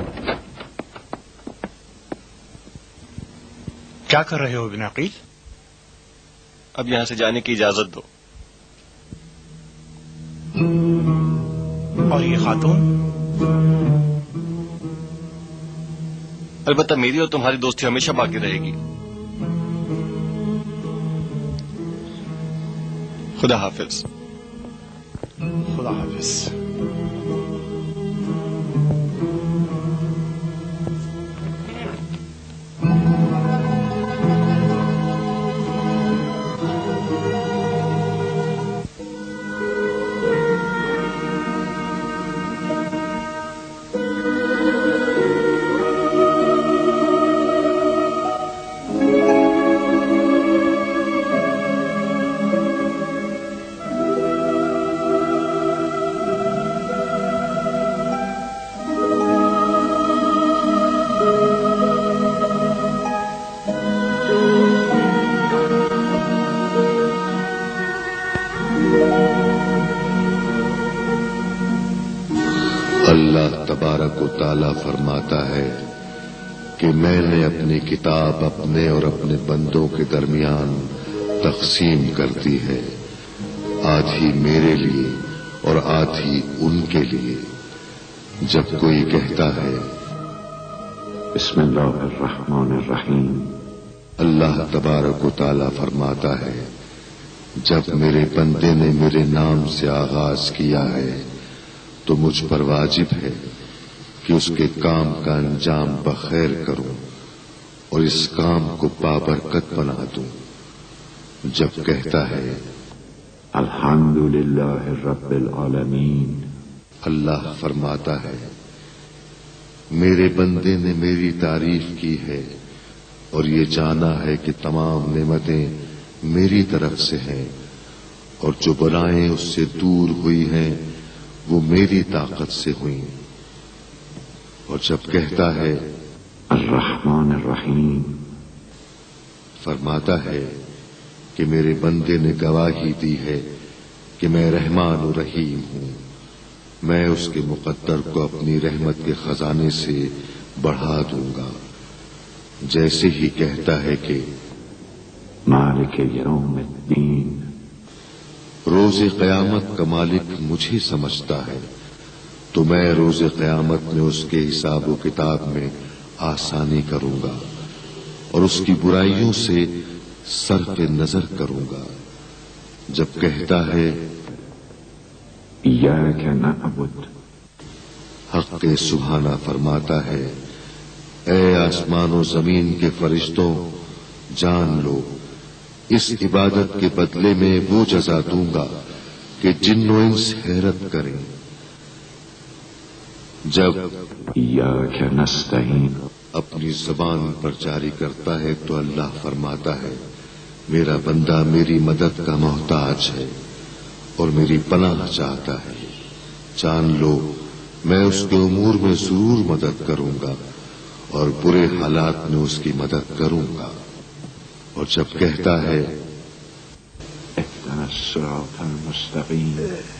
کیا کر رہے ہو ابن عقیل؟ اب یہاں سے جانے کی اجازت دو۔ اور یہ خاتون؟ البتہ میری اور تمہاری دوستی ہمیشہ باقی رہے گی۔ خدا حافظ۔ خدا حافظ۔ اللہ تبارک و تعالیٰ فرماتا ہے کہ میں نے اپنی کتاب اپنے اور اپنے بندوں کے درمیان تقسیم کر دی ہے، آدھی میرے لیے اور آدھی ان کے لیے۔ جب کوئی کہتا ہے بسم اللہ الرحمن الرحیم، اللہ تبارک و تعالیٰ فرماتا ہے جب میرے بندے نے میرے نام سے آغاز کیا ہے تو مجھ پر واجب ہے کہ اس کے کام کا انجام بخیر کروں اور اس کام کو بابرکت بنا دوں۔ جب کہتا ہے الحمد للہ رب العالمین، اللہ فرماتا ہے میرے بندے نے میری تعریف کی ہے اور یہ جانا ہے کہ تمام نعمتیں میری طرف سے ہیں اور جو بلائیں اس سے دور ہوئی ہیں وہ میری طاقت سے ہوئیں۔ اور جب کہتا ہے الرحمن الرحیم، فرماتا ہے کہ میرے بندے نے گواہی دی ہے کہ میں رحمان و رحیم ہوں، میں اس کے مقدر کو اپنی رحمت کے خزانے سے بڑھا دوں گا۔ جیسے ہی کہتا ہے کہ مالک یوم الدین، روز قیامت کا مالک مجھے سمجھتا ہے تو میں روز قیامت میں اس کے حساب و کتاب میں آسانی کروں گا اور اس کی برائیوں سے صرف نظر کروں گا۔ جب کہتا ہے ایاک نعبد، حق سبحانہ فرماتا ہے اے آسمان و زمین کے فرشتوں، جان لو اس عبادت کے بدلے میں وہ جزا دوں گا کہ جن و انس حیرت کریں۔ جب ایاک نستعین اپنی زبان پر جاری کرتا ہے تو اللہ فرماتا ہے میرا بندہ میری مدد کا محتاج ہے اور میری پناہ چاہتا ہے، جان لو میں اس کے امور میں ضرور مدد کروں گا اور برے حالات میں اس کی مدد کروں گا۔ اور جب کہتا ہے اهدنا الصراط المستقیم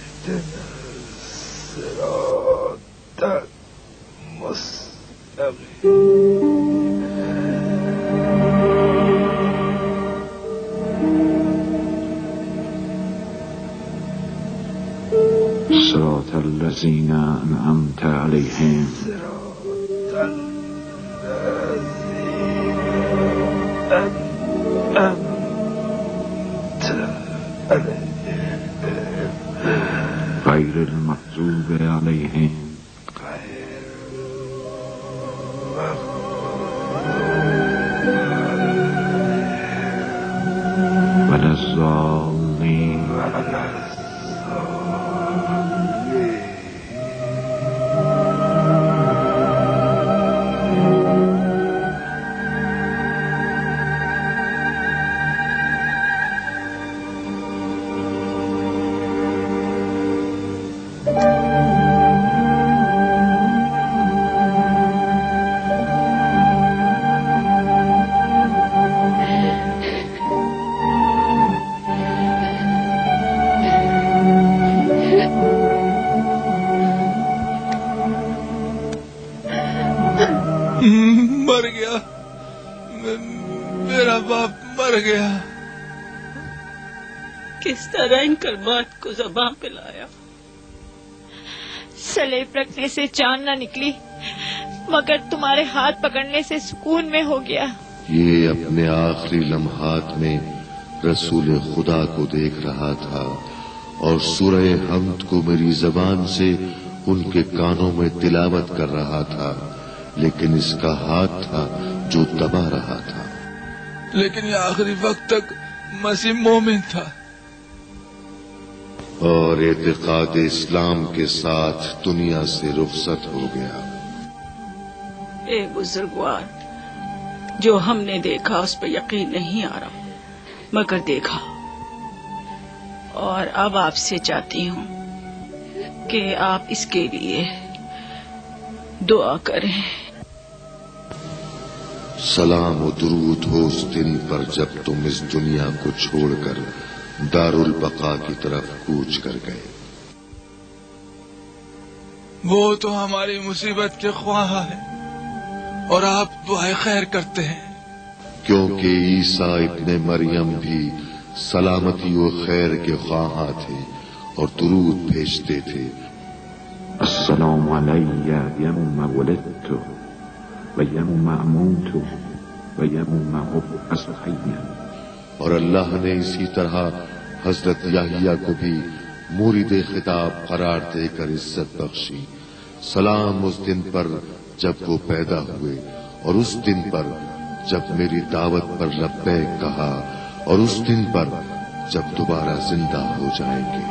صراط الذين أنعمت عليهم غير المغضوب عليهم ولا الضالين مر گیا، میرا باپ مر گیا۔ کس طرح ان کلمات کو زبان پہ لایا؟ سلیب رکھنے سے جان نہ نکلی، مگر تمہارے ہاتھ پکڑنے سے سکون میں ہو گیا۔ یہ اپنے آخری لمحات میں رسول خدا کو دیکھ رہا تھا اور سورہ حمد کو میری زبان سے ان کے کانوں میں تلاوت کر رہا تھا، لیکن اس کا ہاتھ تھا جو دبا رہا تھا۔ لیکن یہ آخری وقت تک مسیح مومن تھا اور اعتقاد اسلام کے ساتھ دنیا سے رخصت ہو گیا۔ اے بزرگوار، جو ہم نے دیکھا اس پہ یقین نہیں آ رہا، مگر دیکھا، اور اب آپ سے چاہتی ہوں کہ آپ اس کے لیے دعا کریں۔ سلام و درود ہو اس دن پر جب تم اس دنیا کو چھوڑ کر دار البقا کی طرف کوچ کر گئے۔ وہ تو ہماری مصیبت کے خواہاں ہے اور آپ دعائے خیر کرتے ہیں، کیونکہ عیسیٰ ابن مریم بھی سلامتی و خیر کے خواہاں تھے اور درود بھیجتے تھے۔ السلام علی یوم ولدت و یوم اموت و یوم ابعث حیا۔ اور اللہ نے اسی طرح حضرت یحییٰ کو بھی مورد خطاب قرار دے کر عزت بخشی۔ سلام اس دن پر جب وہ پیدا ہوئے، اور اس دن پر جب میری دعوت پر لبیک کہا، اور اس دن پر جب دوبارہ زندہ ہو جائیں گے۔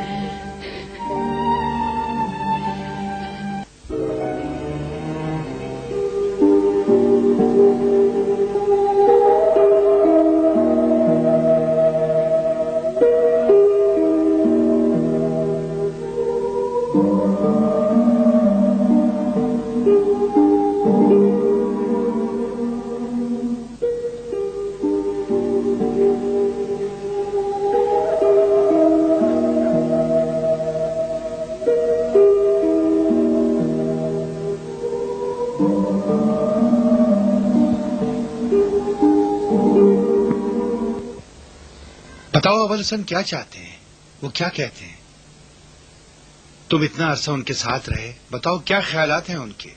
بتاؤ ابو الحسن کیا چاہتے ہیں؟ وہ کیا کہتے ہیں؟ تم اتنا عرصہ ان کے ساتھ رہے، بتاؤ کیا خیالات ہیں ان کے؟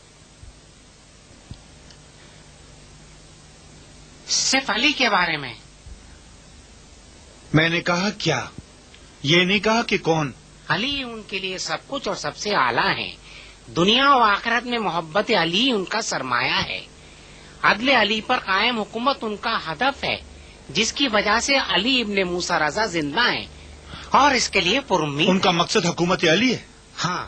صرف علی کے بارے میں؟ میں نے کہا کیا، یہ نہیں کہا کہ کون۔ علی ان کے لیے سب کچھ اور سب سے اعلیٰ ہے۔ دنیا و آخرت میں محبت علی ان کا سرمایہ ہے۔ عدل علی پر قائم حکومت ان کا ہدف ہے، جس کی وجہ سے علی ابن موسیٰ رضا زندہ ہیں اور اس کے لیے پر امید۔ ان کا مقصد حکومت علی ہے؟ ہاں،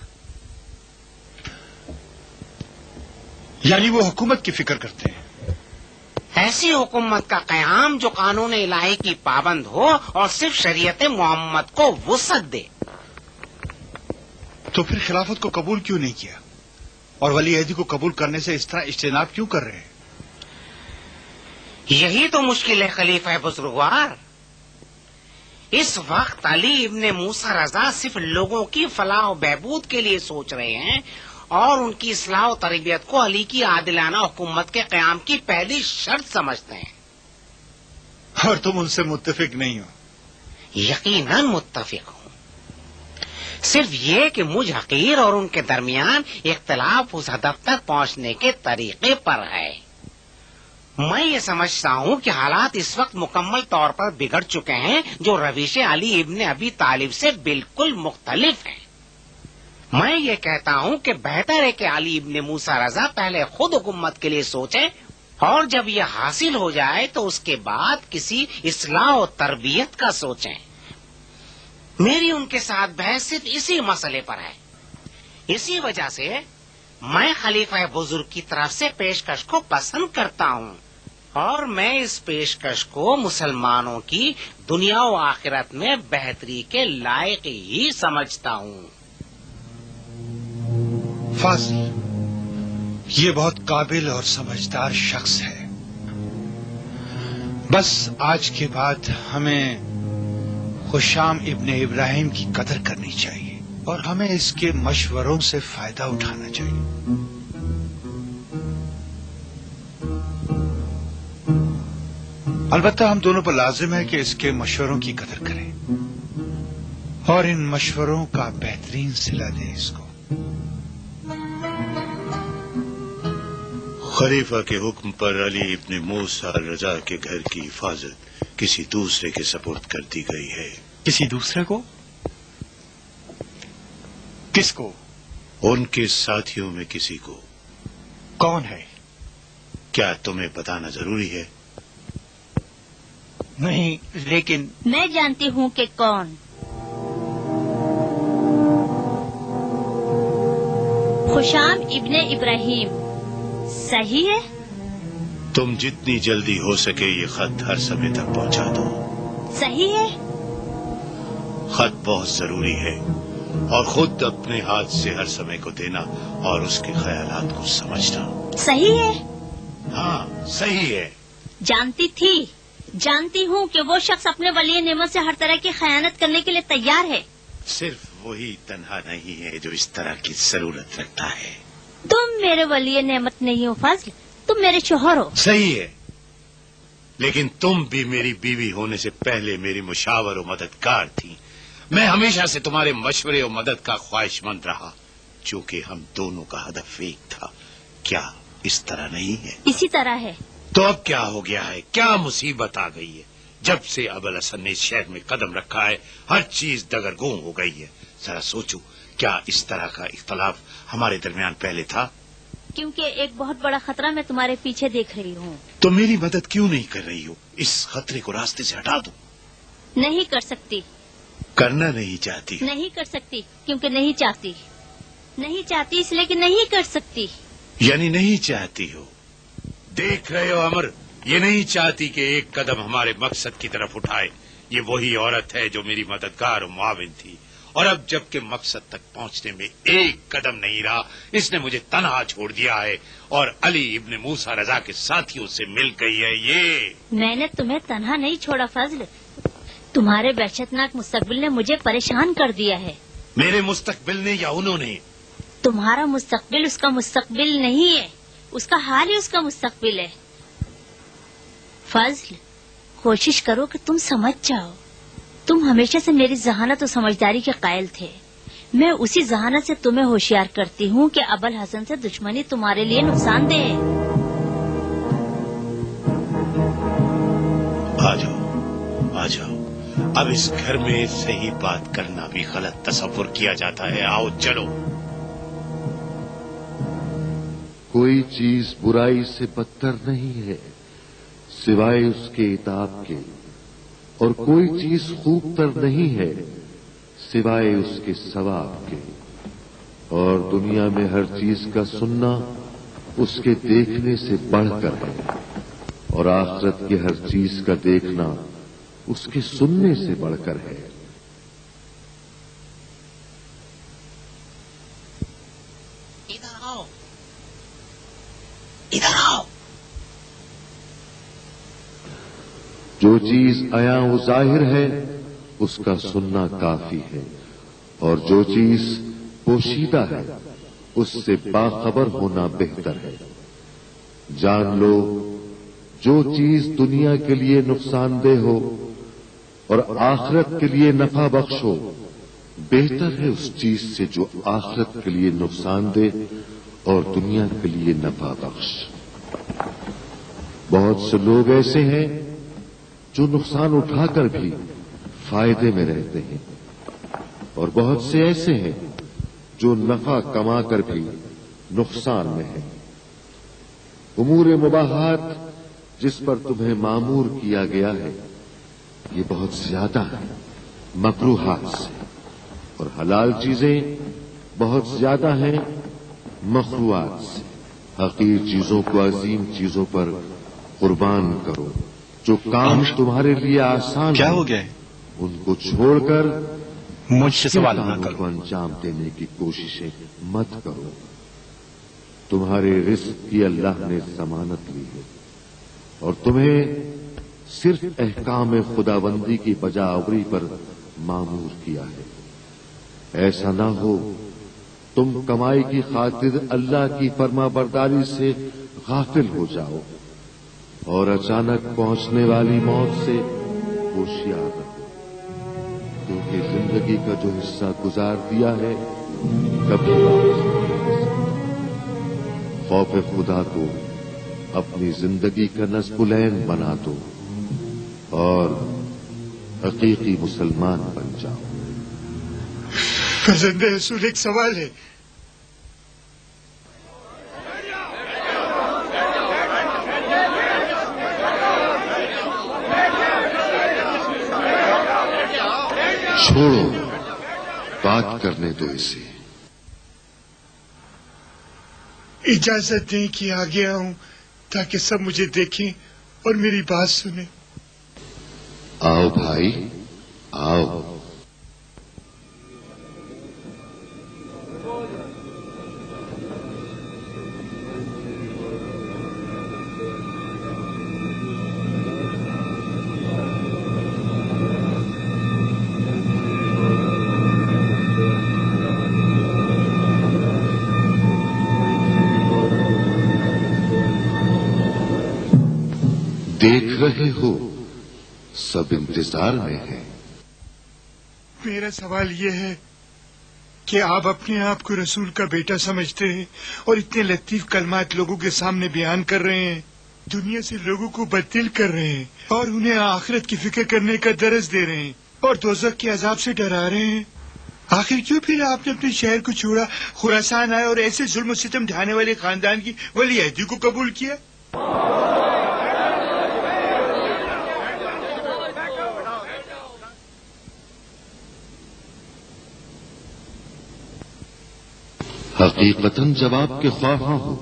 یعنی وہ حکومت کی فکر کرتے ہیں؟ ایسی حکومت کا قیام جو قانون الہی کی پابند ہو اور صرف شریعت محمد کو وسعت دے۔ تو پھر خلافت کو قبول کیوں نہیں کیا، اور ولی عہدی کو قبول کرنے سے اس طرح اجتناب کیوں کر رہے ہیں؟ یہی تو مشکل ہے خلیفہ بزرگوار. اس وقت علی ابن موسیٰ رضا صرف لوگوں کی فلاح و بہبود کے لیے سوچ رہے ہیں اور ان کی اصلاح و تربیت کو علی کی عادلانہ حکومت کے قیام کی پہلی شرط سمجھتے ہیں. اور تم ان سے متفق نہیں ہو؟ یقیناً متفق ہوں. صرف یہ کہ مجھ حقیر اور ان کے درمیان اختلاف اس ہدف تک پہنچنے کے طریقے پر ہے. میں یہ سمجھتا ہوں کہ حالات اس وقت مکمل طور پر بگڑ چکے ہیں جو روش علی ابن ابی طالب سے بالکل مختلف ہیں. میں یہ کہتا ہوں کہ بہتر ہے کہ علی ابن موسیٰ رضا پہلے خود حکومت کے لیے سوچیں اور جب یہ حاصل ہو جائے تو اس کے بعد کسی اصلاح و تربیت کا سوچیں. میری ان کے ساتھ بحث صرف اسی مسئلے پر ہے. اسی وجہ سے میں خلیفہ بزرگ کی طرف سے پیشکش کو پسند کرتا ہوں اور میں اس پیشکش کو مسلمانوں کی دنیا و آخرت میں بہتری کے لائق ہی سمجھتا ہوں. فاضل یہ بہت قابل اور سمجھدار شخص ہے. بس آج کے بعد ہمیں خوشام ابن ابراہیم کی قدر کرنی چاہیے اور ہمیں اس کے مشوروں سے فائدہ اٹھانا چاہیے. البتہ ہم دونوں پر لازم ہے کہ اس کے مشوروں کی قدر کریں اور ان مشوروں کا بہترین صلہ دیں اس کو. خلیفہ کے حکم پر علی ابن موسیٰ رضا کے گھر کی حفاظت کسی دوسرے کے سپرد کر دی گئی ہے. کسی دوسرے کو؟ کس کو؟ ان کے ساتھیوں میں کسی کو. کون ہے؟ کیا تمہیں بتانا ضروری ہے؟ نہیں، لیکن میں جانتی ہوں کہ کون. خوشام ابن ابراہیم. صحیح ہے. تم جتنی جلدی ہو سکے یہ خط ہر سمے تک پہنچا دو. صحیح ہے. خط بہت ضروری ہے اور خود اپنے ہاتھ سے ہر سمے کو دینا اور اس کے خیالات کو سمجھنا. صحیح ہے. ہاں صحیح ہے. جانتی تھی جانتی ہوں کہ وہ شخص اپنے ولی نعمت سے ہر طرح کی خیانت کرنے کے لیے تیار ہے. صرف وہی تنہا نہیں ہے جو اس طرح کی ضرورت رکھتا ہے. تم میرے ولی نعمت نہیں ہو فضل، تم میرے شوہر ہو. صحیح ہے، لیکن تم بھی میری بیوی ہونے سے پہلے میری مشاور و مددگار تھی. میں ہمیشہ سے تمہارے مشورے و مدد کا خواہش مند رہا چونکہ ہم دونوں کا ہدف ایک تھا. کیا اس طرح نہیں ہے؟ اسی طرح ہے. تو اب کیا ہو گیا ہے؟ کیا مصیبت آ گئی ہے؟ جب سے ابوالحسن نے اس شہر میں قدم رکھا ہے ہر چیز دگرگوں ہو گئی ہے. ذرا سوچو، کیا اس طرح کا اختلاف ہمارے درمیان پہلے تھا؟ کیونکہ ایک بہت بڑا خطرہ میں تمہارے پیچھے دیکھ رہی ہوں. تو میری مدد کیوں نہیں کر رہی ہو؟ اس خطرے کو راستے سے ہٹا دو. نہیں کر سکتی. کرنا نہیں چاہتی؟ نہیں کر سکتی کیونکہ نہیں چاہتی. نہیں چاہتی اس لیے کہ نہیں کر سکتی. یعنی نہیں چاہتی ہو. دیکھ رہے ہو امر، یہ نہیں چاہتی کہ ایک قدم ہمارے مقصد کی طرف اٹھائے. یہ وہی عورت ہے جو میری مددگار و معاون تھی اور اب جبکہ مقصد تک پہنچنے میں ایک قدم نہیں رہا اس نے مجھے تنہا چھوڑ دیا ہے اور علی ابن موسیٰ رضا کے ساتھیوں سے مل گئی ہے. یہ میں نے تمہیں تنہا نہیں چھوڑا فضل، تمہارے وحشتناک مستقبل نے مجھے پریشان کر دیا ہے. میرے مستقبل نے یا انہوں نے؟ تمہارا مستقبل اس کا مستقبل نہیں ہے، اس کا حال ہی اس کا مستقبل ہے. فضل کوشش کرو کہ تم سمجھ جاؤ. تم ہمیشہ سے میری ذہانت و سمجھداری کے قائل تھے. میں اسی ذہانت سے تمہیں ہوشیار کرتی ہوں کہ ابوالحسن سے دشمنی تمہارے لیے نقصان دہ ہے. آ جاؤ آ جاؤ، اب اس گھر میں صحیح بات کرنا بھی غلط تصور کیا جاتا ہے. آؤ چلو. کوئی چیز برائی سے بدتر نہیں ہے سوائے اس کے عتاب کے، اور کوئی چیز خوب تر نہیں ہے سوائے اس کے ثواب کے. اور دنیا میں ہر چیز کا سننا اس کے دیکھنے سے بڑھ کر ہے، اور آخرت کی ہر چیز کا دیکھنا اس کے سننے سے بڑھ کر ہے. ادھر آؤ. जो चीज आया वो जाहिर है उसका सुनना काफी है, और जो चीज पोशीदा है उससे बाखबर होना बेहतर है। जान लो, जो चीज दुनिया के लिए नुकसानदेह हो और आखिरत के लिए नफा बख्श हो, बेहतर है उस चीज से जो आखिरत के लिए नुकसानदेह और दुनिया के लिए नफा बख्श। बहुत से लोग ऐसे हैं जो नुकसान उठाकर भी फायदे में रहते हैं, और बहुत से ऐसे हैं जो नफा कमाकर भी नुकसान में हैं। उमूर मुबाहात जिस पर तुम्हें मामूर किया गया है ये बहुत ज्यादा है मकरूहात से, और हलाल चीजें बहुत ज्यादा हैं मखरूआत से। हकीर चीजों को अजीम चीजों पर कुर्बान करो। जो काम तुम्हारे लिए आसान क्या हो गया? उनको छोड़कर मुझसे सवाल ना करो। को अंजाम देने की कोशिशें मत करो। तुम्हारे रिस्क की अल्लाह ने जमानत ली है, और तुम्हें सिर्फ अहकाम खुदाबंदी की बजावरी पर मामूर किया है। ऐसा ना हो तुम कमाई की खातिर अल्लाह की फरमाबरदारी से गाफिल हो जाओ और अचानक पहुंचने वाली मौत से होशियार रहो, क्योंकि जिंदगी का जो हिस्सा गुजार दिया है कभी वापस नहीं आ सकता। खौफ खुदा को अपनी जिंदगी का नस्बुलैन बना दो और हकीकी मुसलमान बन जाओ। फर्जंदे रसूल, एक सवाल है। छोड़ो, बात करने दो इसे। इजाजत दें कि आगे आऊं ताकि सब मुझे देखें और मेरी बात सुने। आओ भाई, आओ। देख रहे हो सब इंतजार में है। मेरा सवाल ये है कि आप अपने आप को रसूल का बेटा समझते हैं और इतने लतीफ कलमात लोगों के सामने बयान कर रहे हैं, दुनिया से लोगों को बददिल कर रहे हैं और उन्हें आखिरत की फिक्र करने का दरस दे रहे हैं और दोज़ख के अजाब से डरा रहे हैं। आखिर क्यों फिर आपने अपने शहर को छोड़ा, खुरासान आए और ऐसे जुल्म सितम ढाने वाले खानदान की वली अहदी को कबूल किया? हकीकतन जवाब के ख्वाहा हो।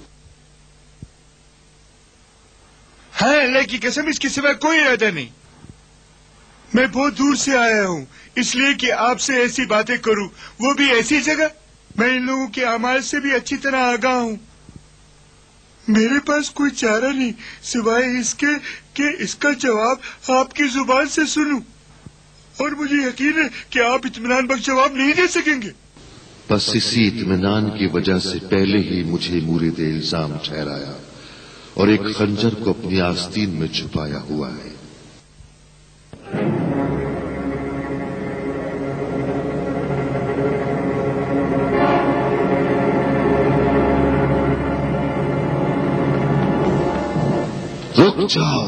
हाँ, अल्लाह की कसम, इसके सिवा कोई इरादा नहीं। मैं बहुत दूर से आया हूँ इसलिए कि आपसे ऐसी बातें करूँ, वो भी ऐसी जगह। मैं इन लोगों के अमाल से भी अच्छी तरह आगाह हूँ। मेरे पास कोई चारा नहीं सिवाय इसके कि इसका जवाब आपकी जुबान से सुनूं, और मुझे यकीन है कि आप इत्मीनान बख्श जवाब नहीं दे सकेंगे। बस इसी इत्मीनान की वजह से पहले ही मुझे मुरीद इल्जाम ठहराया और एक खंजर को अपनी आस्तीन में छुपाया हुआ है। रुक जाओ।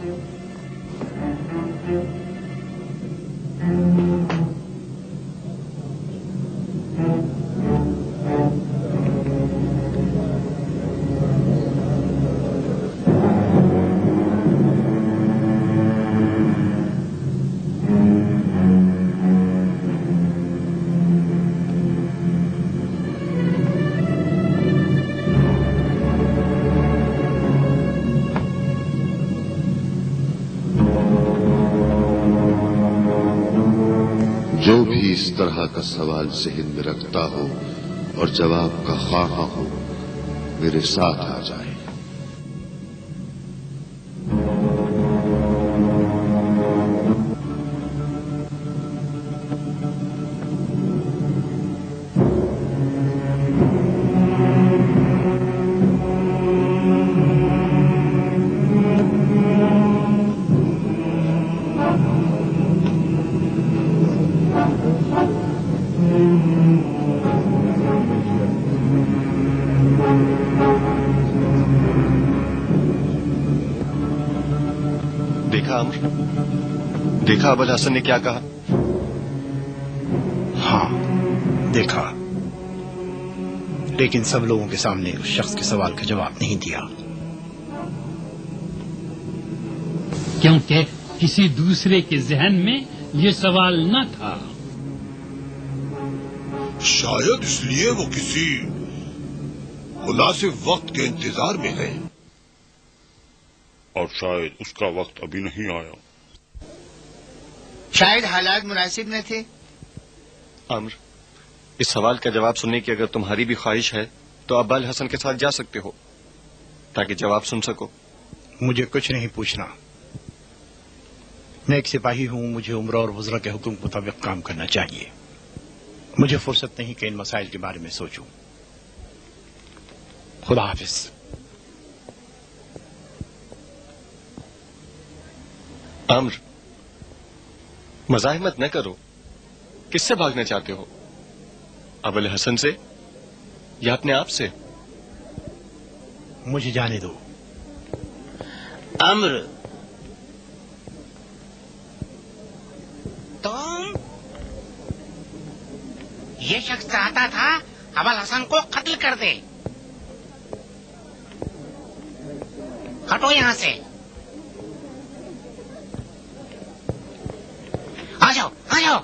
जो भी इस तरह का सवाल ज़हन में रखता हो और जवाब का ख्वाहा हो, मेरे साथ आ जाए। देखा अम्र? देखा अबुल हसन ने क्या कहा? हाँ देखा, लेकिन सब लोगों के सामने उस शख्स के सवाल का जवाब नहीं दिया, क्योंकि किसी दूसरे के जहन में ये सवाल न था। शायद इसलिए वो किसी मुनासिब वक्त के इंतजार में है, और शायद उसका वक्त अभी नहीं आया। शायद हालात मुनासिब न थे। अम्र, इस सवाल का जवाब सुनने की अगर तुम्हारी भी ख्वाहिश है तो अब्बाल हसन के साथ जा सकते हो ताकि जवाब सुन सको। मुझे कुछ नहीं पूछना, मैं एक सिपाही हूं, मुझे उम्र और वज़रा के हुक्म के मुताबिक काम करना चाहिए। मुझे फुर्सत नहीं कि इन मसाइल के बारे में सोचूं। खुदा हाफिज। अम्र, मज़ाहमत न करो। किससे भागना चाहते हो, अबुल हसन से या अपने आप से? मुझे जाने दो। अम्र, तुम? ये शख्स चाहता था अबुल हसन को कत्ल कर दे। हटो यहां से, आ जाओ आ जाओ।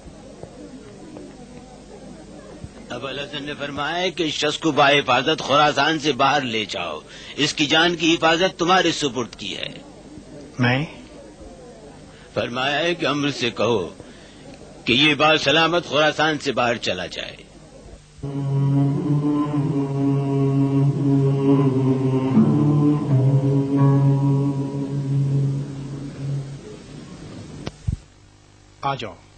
अबुल हसन ने फरमाया कि इस शख्स को बाहिफाजत खुरासान से बाहर ले जाओ, इसकी जान की हिफाजत तुम्हारे सुपुर्द की है। मैं? फरमाया है कि अम्र से कहो कि ये बात सलामत खुरासान से बाहर चला जाए। आ जाओ।